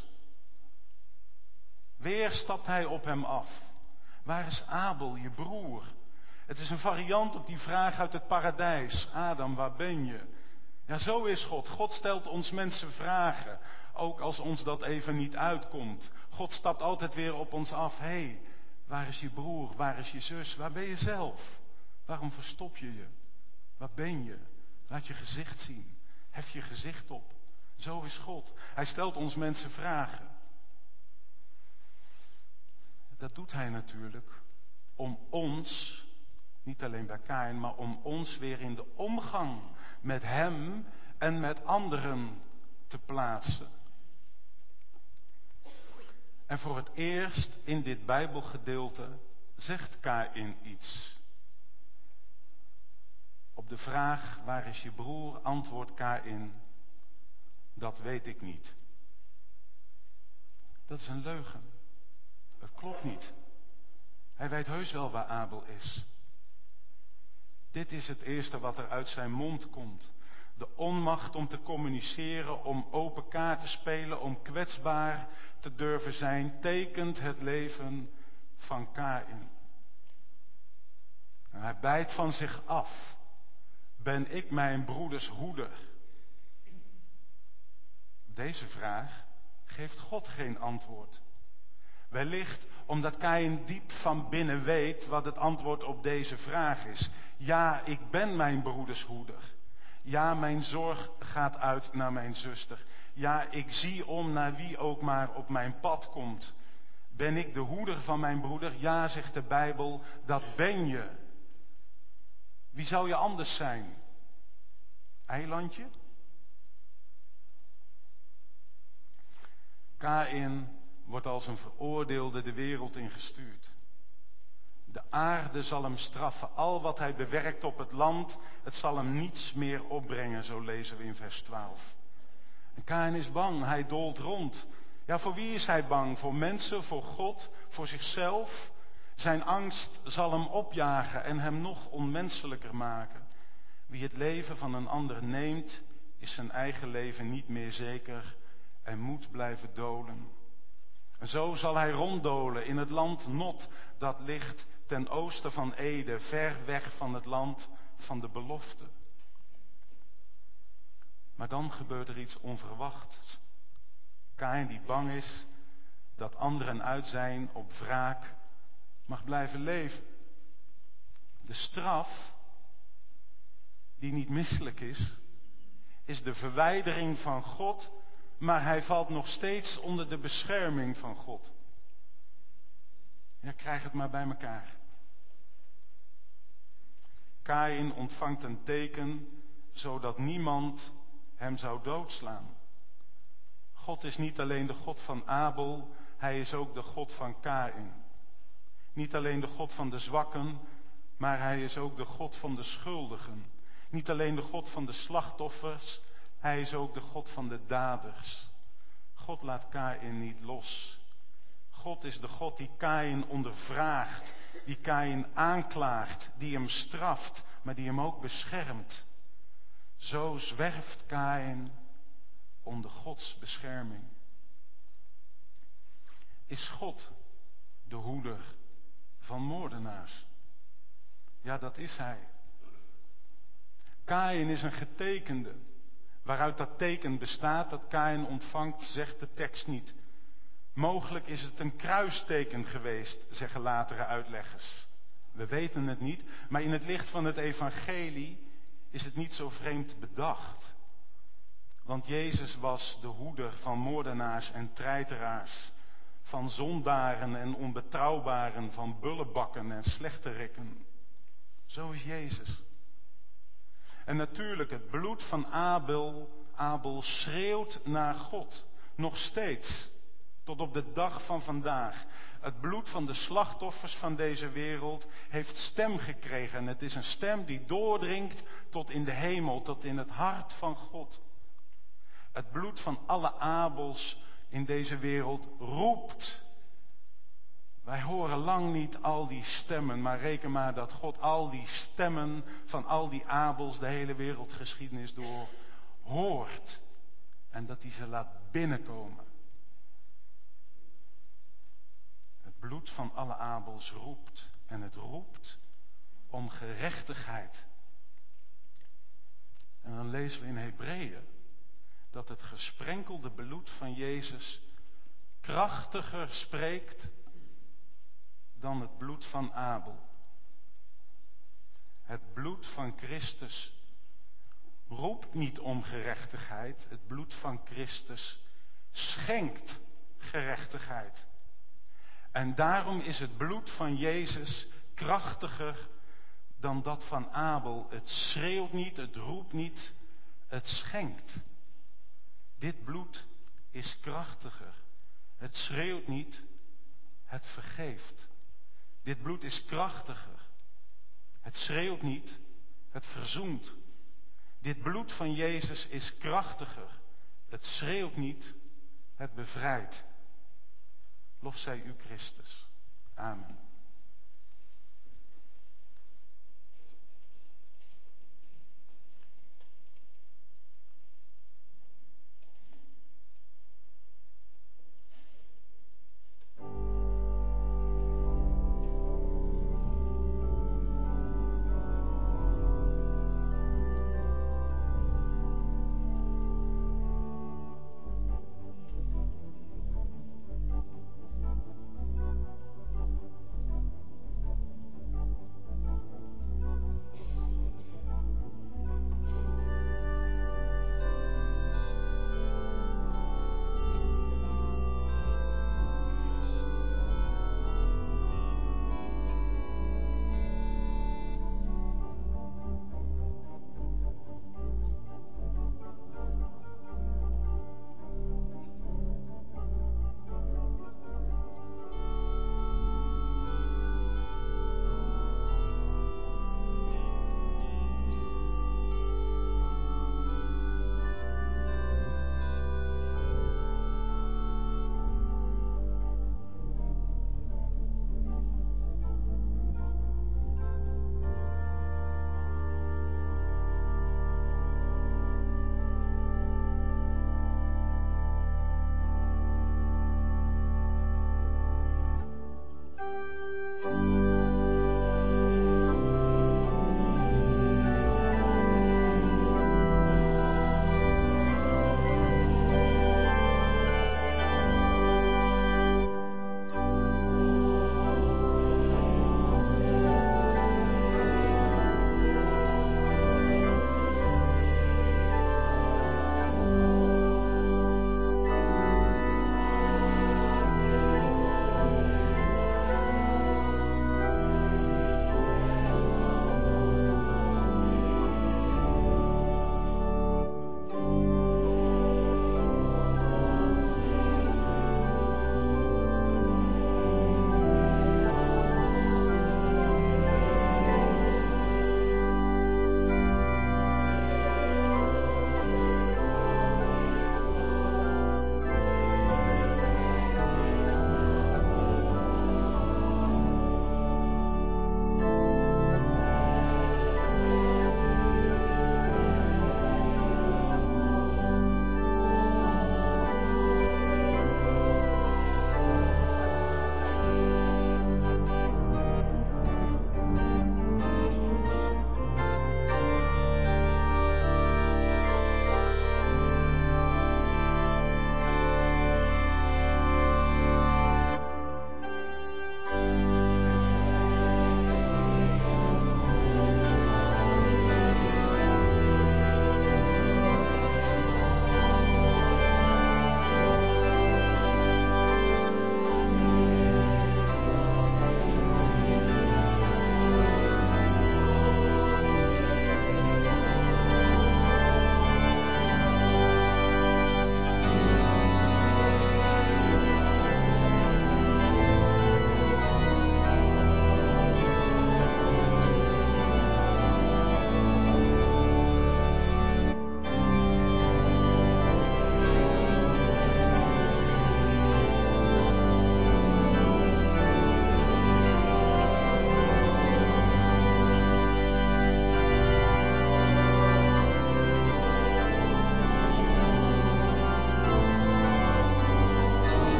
Weer stapt hij op hem af. Waar is Abel, je broer? Het is een variant op die vraag uit het paradijs. Adam, waar ben je? Ja, zo is God. God stelt ons mensen vragen. Ook als ons dat even niet uitkomt. God stapt altijd weer op ons af. Hé, hey, waar is je broer? Waar is je zus? Waar ben je zelf? Waarom verstop je je? Waar ben je? Laat je gezicht zien. Hef je gezicht op. Zo is God. Hij stelt ons mensen vragen. Dat doet hij natuurlijk om ons, niet alleen bij Kaïn, maar om ons weer in de omgang met hem en met anderen te plaatsen. En voor het eerst in dit Bijbelgedeelte zegt Kaïn iets. Op de vraag, waar is je broer, antwoordt Kaïn, dat weet ik niet. Dat is een leugen. Het klopt niet. Hij weet heus wel waar Abel is. Dit is het eerste wat er uit zijn mond komt. De onmacht om te communiceren, om open kaart te spelen, om kwetsbaar te durven zijn, tekent het leven van Kaïn. En hij bijt van zich af. Ben ik mijn broeders hoeder? Deze vraag geeft God geen antwoord. Wellicht omdat Kaïn diep van binnen weet wat het antwoord op deze vraag is. Ja, ik ben mijn broeders hoeder. Ja, mijn zorg gaat uit naar mijn zuster. Ja, ik zie om naar wie ook maar op mijn pad komt. Ben ik de hoeder van mijn broeder? Ja, zegt de Bijbel, dat ben je. Wie zou je anders zijn? Eilandje? Kaïn wordt als een veroordeelde de wereld ingestuurd. De aarde zal hem straffen. Al wat hij bewerkt op het land, het zal hem niets meer opbrengen, zo lezen we in vers twaalf. En Kaïn is bang, hij dolt rond. Ja, voor wie is hij bang? Voor mensen, voor God, voor zichzelf? Zijn angst zal hem opjagen en hem nog onmenselijker maken. Wie het leven van een ander neemt, is zijn eigen leven niet meer zeker en moet blijven dolen. En zo zal hij ronddolen in het land Nod, dat ligt ten oosten van Ede, ver weg van het land van de belofte. Maar dan gebeurt er iets onverwachts. Kaïn die bang is dat anderen uit zijn op wraak mag blijven leven. De straf, die niet misselijk is, is de verwijdering van God, maar hij valt nog steeds onder de bescherming van God. Ja, krijg het maar bij elkaar. Kaïn ontvangt een teken, zodat niemand hem zou doodslaan. God is niet alleen de God van Abel, hij is ook de God van Kaïn. Niet alleen de God van de zwakken, maar hij is ook de God van de schuldigen. Niet alleen de God van de slachtoffers, hij is ook de God van de daders. God laat Kaïn niet los. God is de God die Kaïn ondervraagt, die Kaïn aanklaagt, die hem straft, maar die hem ook beschermt. Zo zwerft Kaïn onder Gods bescherming. Is God de hoeder van moordenaars? Ja, dat is hij. Kaïn is een getekende, Waaruit dat teken bestaat dat Kaïn ontvangt, zegt de tekst niet. Mogelijk is het een kruisteken geweest, zeggen latere uitleggers. We weten het niet, maar in het licht van het evangelie is het niet zo vreemd bedacht. Want Jezus was de hoeder van moordenaars en treiteraars, van zondaren en onbetrouwbaren, van bullebakken en slechterikken. Zo is Jezus. En natuurlijk, het bloed van Abel, Abel schreeuwt naar God, nog steeds, tot op de dag van vandaag. Het bloed van de slachtoffers van deze wereld heeft stem gekregen. En het is een stem die doordringt tot in de hemel, tot in het hart van God. Het bloed van alle Abels in deze wereld roept. Wij horen lang niet al die stemmen, maar reken maar dat God al die stemmen van al die Abels, de hele wereldgeschiedenis door, hoort. En dat hij ze laat binnenkomen. Het bloed van alle Abels roept. En het roept om gerechtigheid. En dan lezen we in Hebreeën dat het gesprenkelde bloed van Jezus krachtiger spreekt dan het bloed van Abel. Het bloed van Christus roept niet om gerechtigheid. Het bloed van Christus schenkt gerechtigheid. En daarom is het bloed van Jezus krachtiger dan dat van Abel. Het schreeuwt niet, het roept niet, het schenkt. Dit bloed is krachtiger. Het schreeuwt niet, het vergeeft. Dit bloed is krachtiger. Het schreeuwt niet, het verzoent. Dit bloed van Jezus is krachtiger. Het schreeuwt niet, het bevrijdt. Lof zij u Christus. Amen.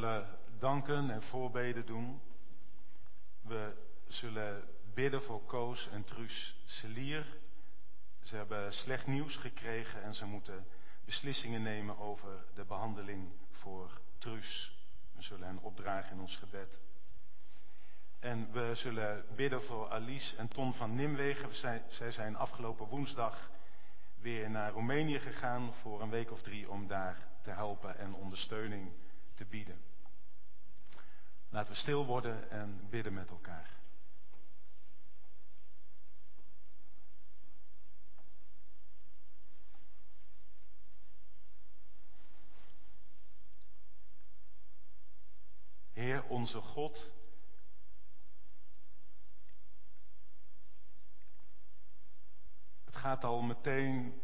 zullen danken en voorbeden doen. We zullen bidden voor Koos en Truus Celier. Ze hebben slecht nieuws gekregen en ze moeten beslissingen nemen over de behandeling voor Truus. We zullen hen opdragen in ons gebed. En we zullen bidden voor Alice en Ton van Nimwegen. Zij, zij zijn afgelopen woensdag weer naar Roemenië gegaan voor een week of drie om daar te helpen en ondersteuning te bieden. Laten we stil worden en bidden met elkaar. Heer onze God, het gaat al meteen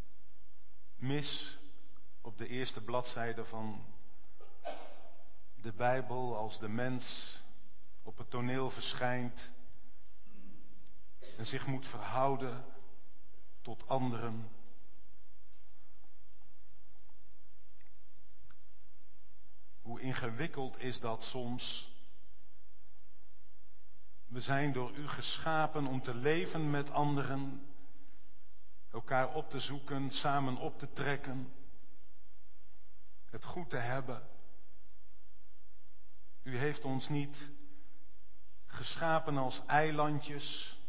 mis op de eerste bladzijde van de Bijbel als de mens op het toneel verschijnt en zich moet verhouden tot anderen. Hoe ingewikkeld is dat soms? We zijn door u geschapen om te leven met anderen, elkaar op te zoeken, samen op te trekken, het goed te hebben. U heeft ons niet geschapen als eilandjes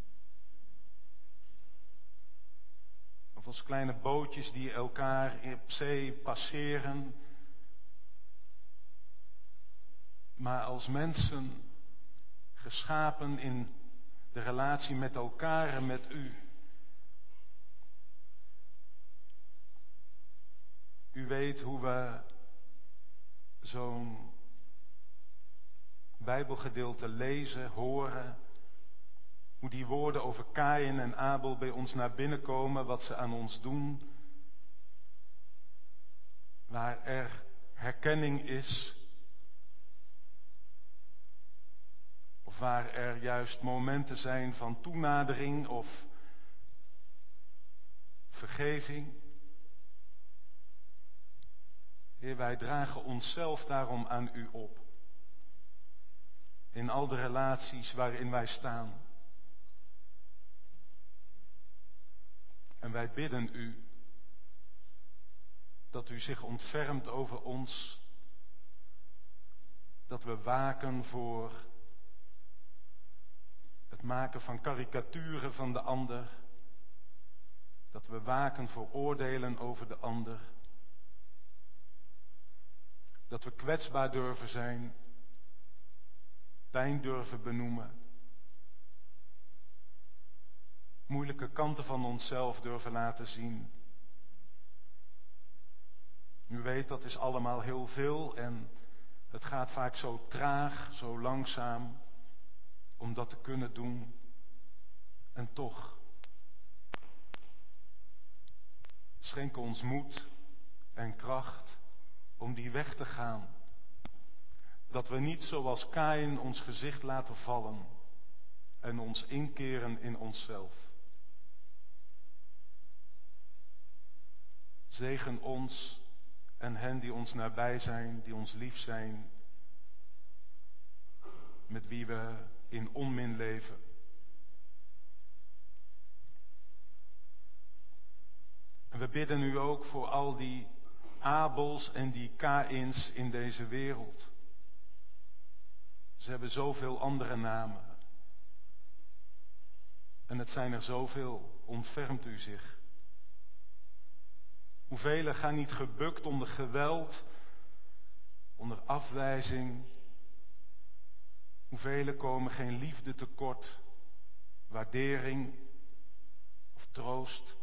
of als kleine bootjes die elkaar op zee passeren, maar als mensen geschapen in de relatie met elkaar en met u. U weet hoe we zo'n Bijbelgedeelte lezen, horen, hoe die woorden over Kaïn en Abel bij ons naar binnen komen, wat ze aan ons doen, waar er herkenning is, of waar er juist momenten zijn van toenadering of vergeving. Heer, wij dragen onszelf daarom aan u op. In al de relaties waarin wij staan. En wij bidden u dat u zich ontfermt over ons. Dat we waken voor het maken van karikaturen van de ander. Dat we waken voor oordelen over de ander. Dat we kwetsbaar durven zijn. Pijn durven benoemen. Moeilijke kanten van onszelf durven laten zien. U weet, dat is allemaal heel veel en het gaat vaak zo traag, zo langzaam om dat te kunnen doen. En toch, schenk ons moed en kracht om die weg te gaan. Dat we niet zoals Kaïn ons gezicht laten vallen en ons inkeren in onszelf. Zegen ons en hen die ons nabij zijn, die ons lief zijn, met wie we in onmin leven. En we bidden u ook voor al die Abels en die Kaïns in deze wereld. Ze hebben zoveel andere namen. En het zijn er zoveel. Ontfermt u zich. Hoeveel gaan niet gebukt onder geweld, onder afwijzing. Hoeveel komen geen liefde tekort, waardering of troost.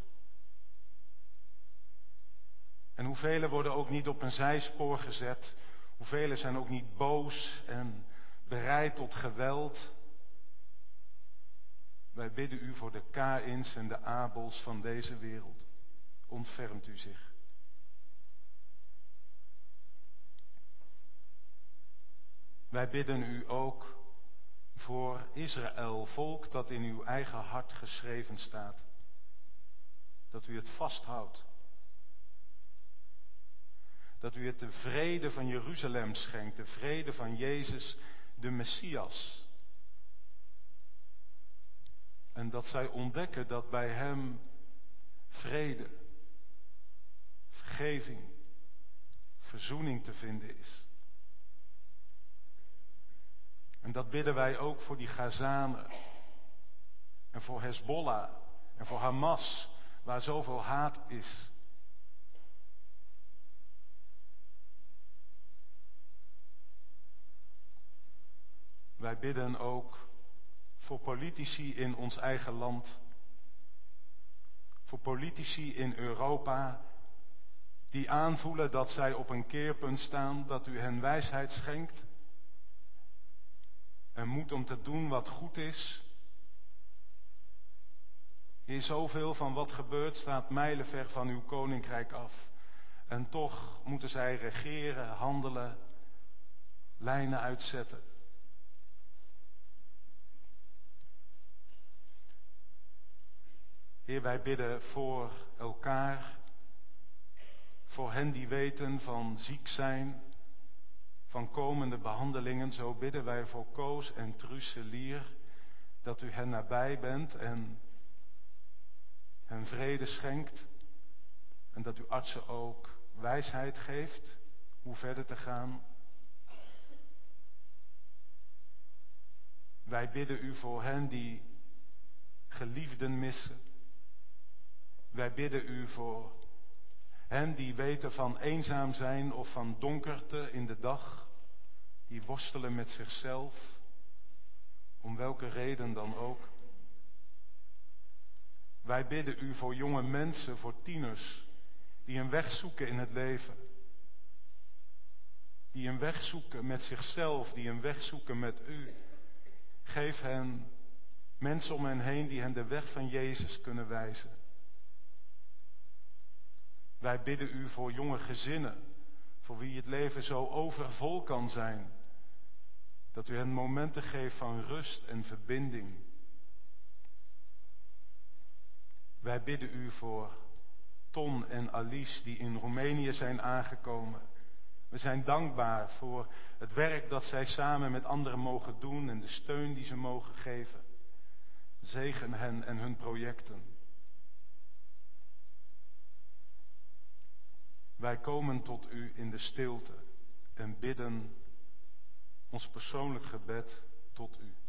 En hoeveel worden ook niet op een zijspoor gezet. Hoeveel zijn ook niet boos en bereid tot geweld. Wij bidden u voor de Kaïns en de Abels van deze wereld. Ontfermt u zich. Wij bidden u ook voor Israël, volk dat in uw eigen hart geschreven staat. Dat u het vasthoudt. Dat u het de vrede van Jeruzalem schenkt, de vrede van Jezus, de Messias. En dat zij ontdekken dat bij hem vrede, vergeving, verzoening te vinden is. En dat bidden wij ook voor die Gazanen. En voor Hezbollah. En voor Hamas. Waar zoveel haat is. Wij bidden ook voor politici in ons eigen land. Voor politici in Europa. Die aanvoelen dat zij op een keerpunt staan. Dat u hen wijsheid schenkt. En moed om te doen wat goed is. Heer, zoveel van wat gebeurt staat mijlenver van uw koninkrijk af. En toch moeten zij regeren, handelen, lijnen uitzetten. Heer, wij bidden voor elkaar. Voor hen die weten van ziek zijn. Van komende behandelingen. Zo bidden wij voor Koos en Truuselier. Dat u hen nabij bent en hen vrede schenkt. En dat uw artsen ook wijsheid geeft hoe verder te gaan. Wij bidden u voor hen die geliefden missen. Wij bidden u voor hen die weten van eenzaam zijn of van donkerte in de dag. Die worstelen met zichzelf. Om welke reden dan ook. Wij bidden u voor jonge mensen, voor tieners. Die een weg zoeken in het leven. Die een weg zoeken met zichzelf. Die een weg zoeken met u. Geef hen mensen om hen heen die hen de weg van Jezus kunnen wijzen. Wij bidden u voor jonge gezinnen. Voor wie het leven zo overvol kan zijn. Dat u hen momenten geeft van rust en verbinding. Wij bidden u voor Ton en Alice die in Roemenië zijn aangekomen. We zijn dankbaar voor het werk dat zij samen met anderen mogen doen en de steun die ze mogen geven. Zegen hen en hun projecten. Wij komen tot u in de stilte en bidden ons persoonlijk gebed tot u.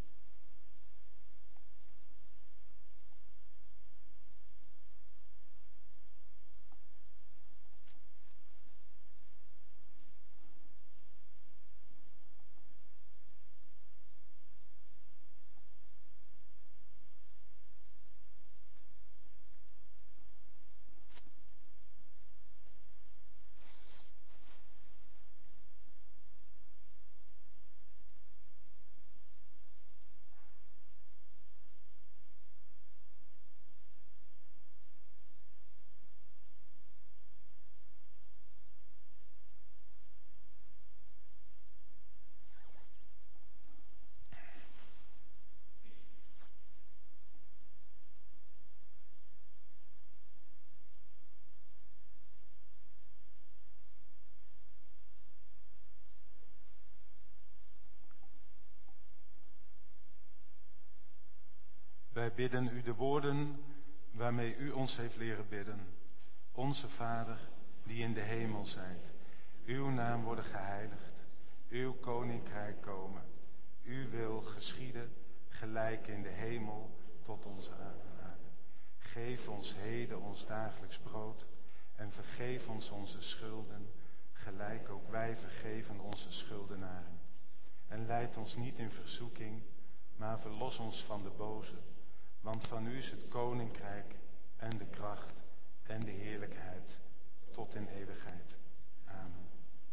Wij bidden u de woorden waarmee u ons heeft leren bidden. Onze Vader, die in de hemel zijt. Uw naam worden geheiligd. Uw koninkrijk komen. Uw wil geschieden, gelijk in de hemel tot onze aarde. Geef ons heden ons dagelijks brood. En vergeef ons onze schulden, gelijk ook wij vergeven onze schuldenaren. En leid ons niet in verzoeking, maar verlos ons van de boze. Want van u is het koninkrijk en de kracht en de heerlijkheid tot in eeuwigheid. Amen.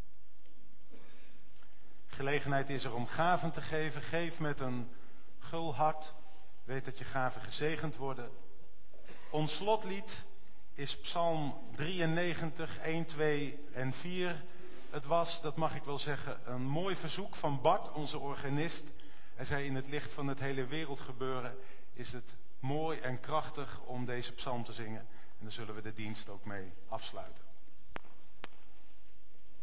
Gelegenheid is er om gaven te geven. Geef met een gul hart. Weet dat je gaven gezegend worden. Ons slotlied is Psalm drieënnegentig, één, twee en vier. Het was, dat mag ik wel zeggen, een mooi verzoek van Bart, onze organist. Hij zei: in het licht van het hele wereldgebeuren is het mooi en krachtig om deze psalm te zingen. En daar zullen we de dienst ook mee afsluiten.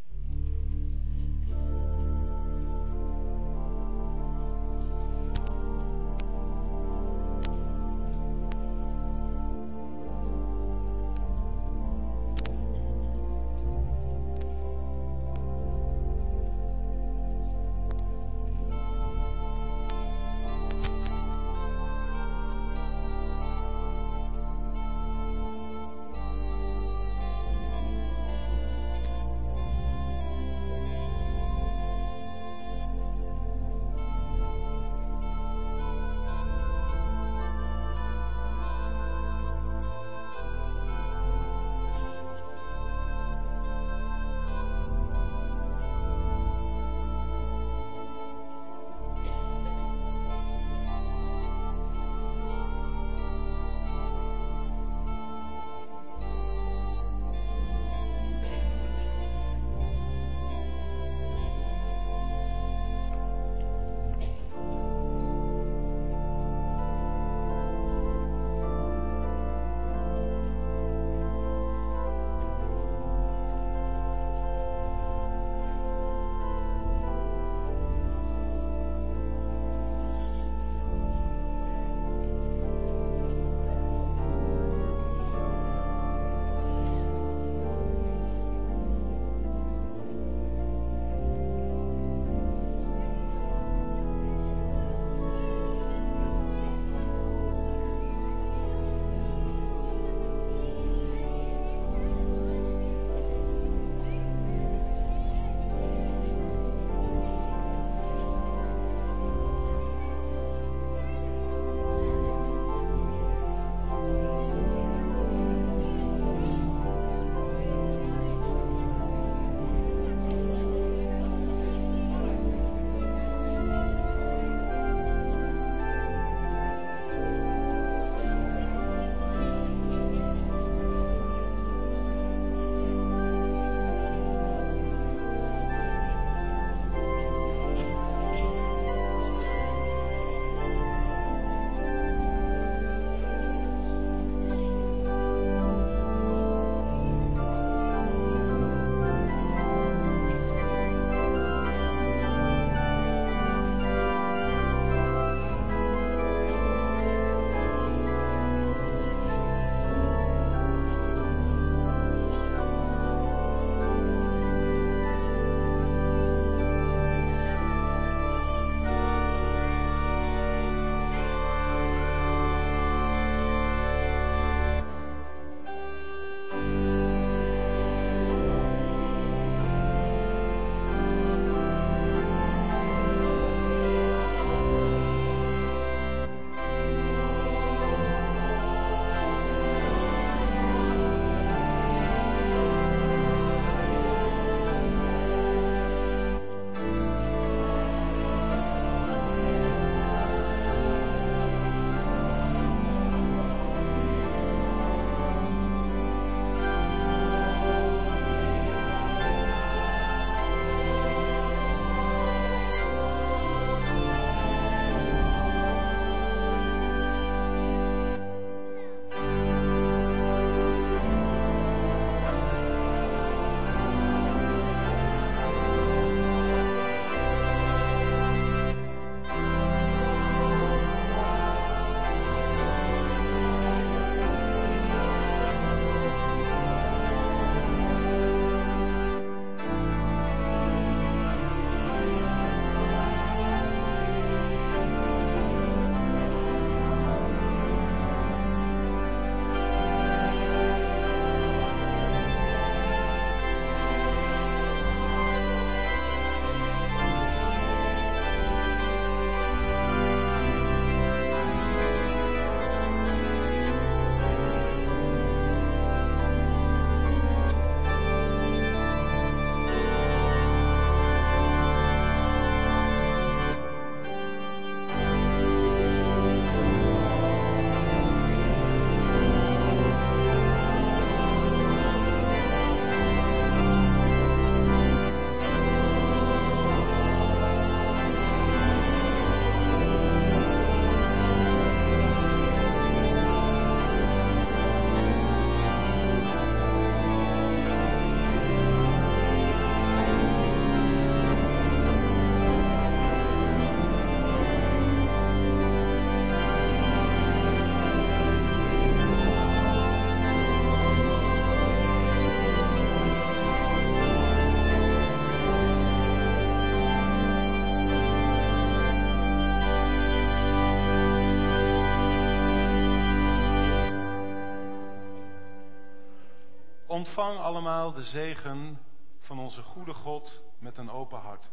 ontvang allemaal de zegen van onze goede God met een open hart.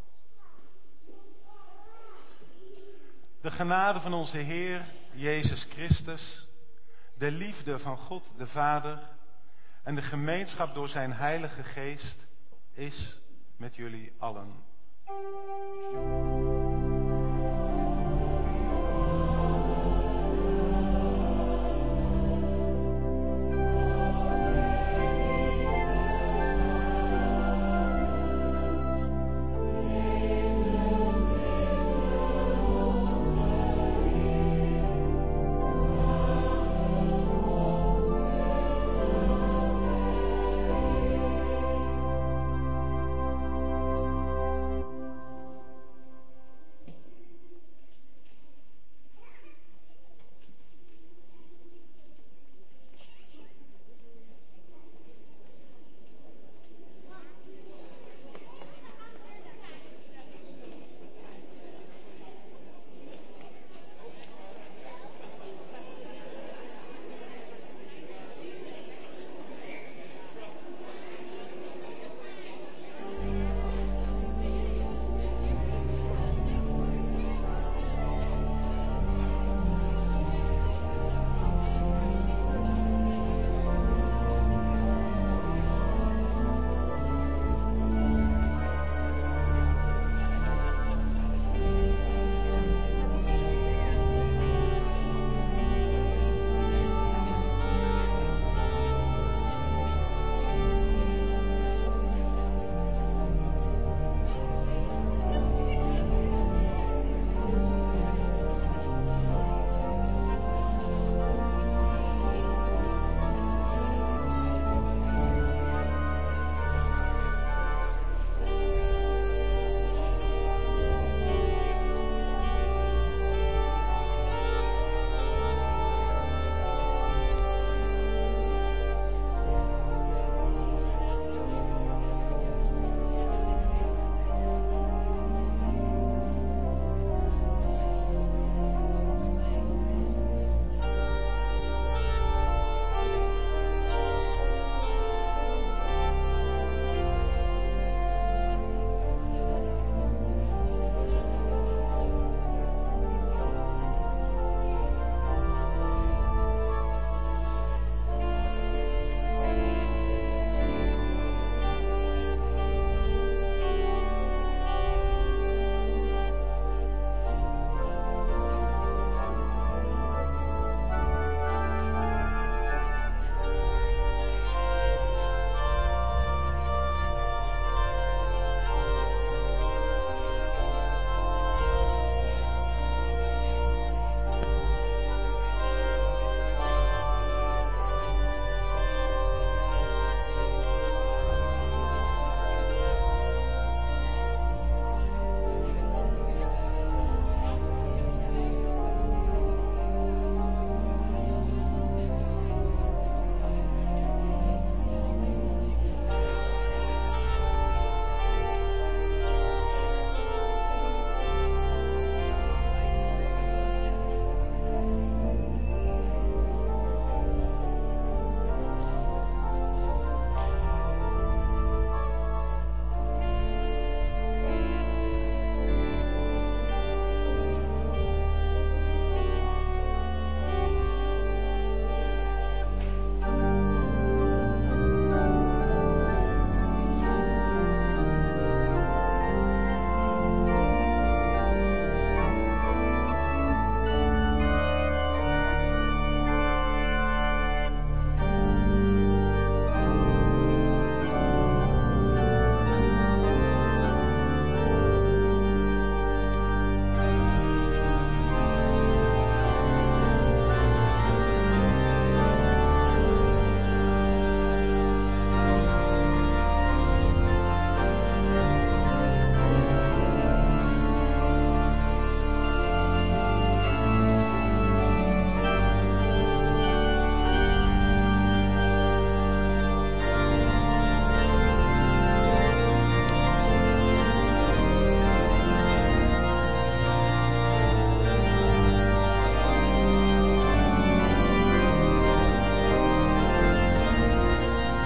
De genade van onze Heer Jezus Christus, de liefde van God de Vader en de gemeenschap door zijn Heilige Geest is met jullie allen.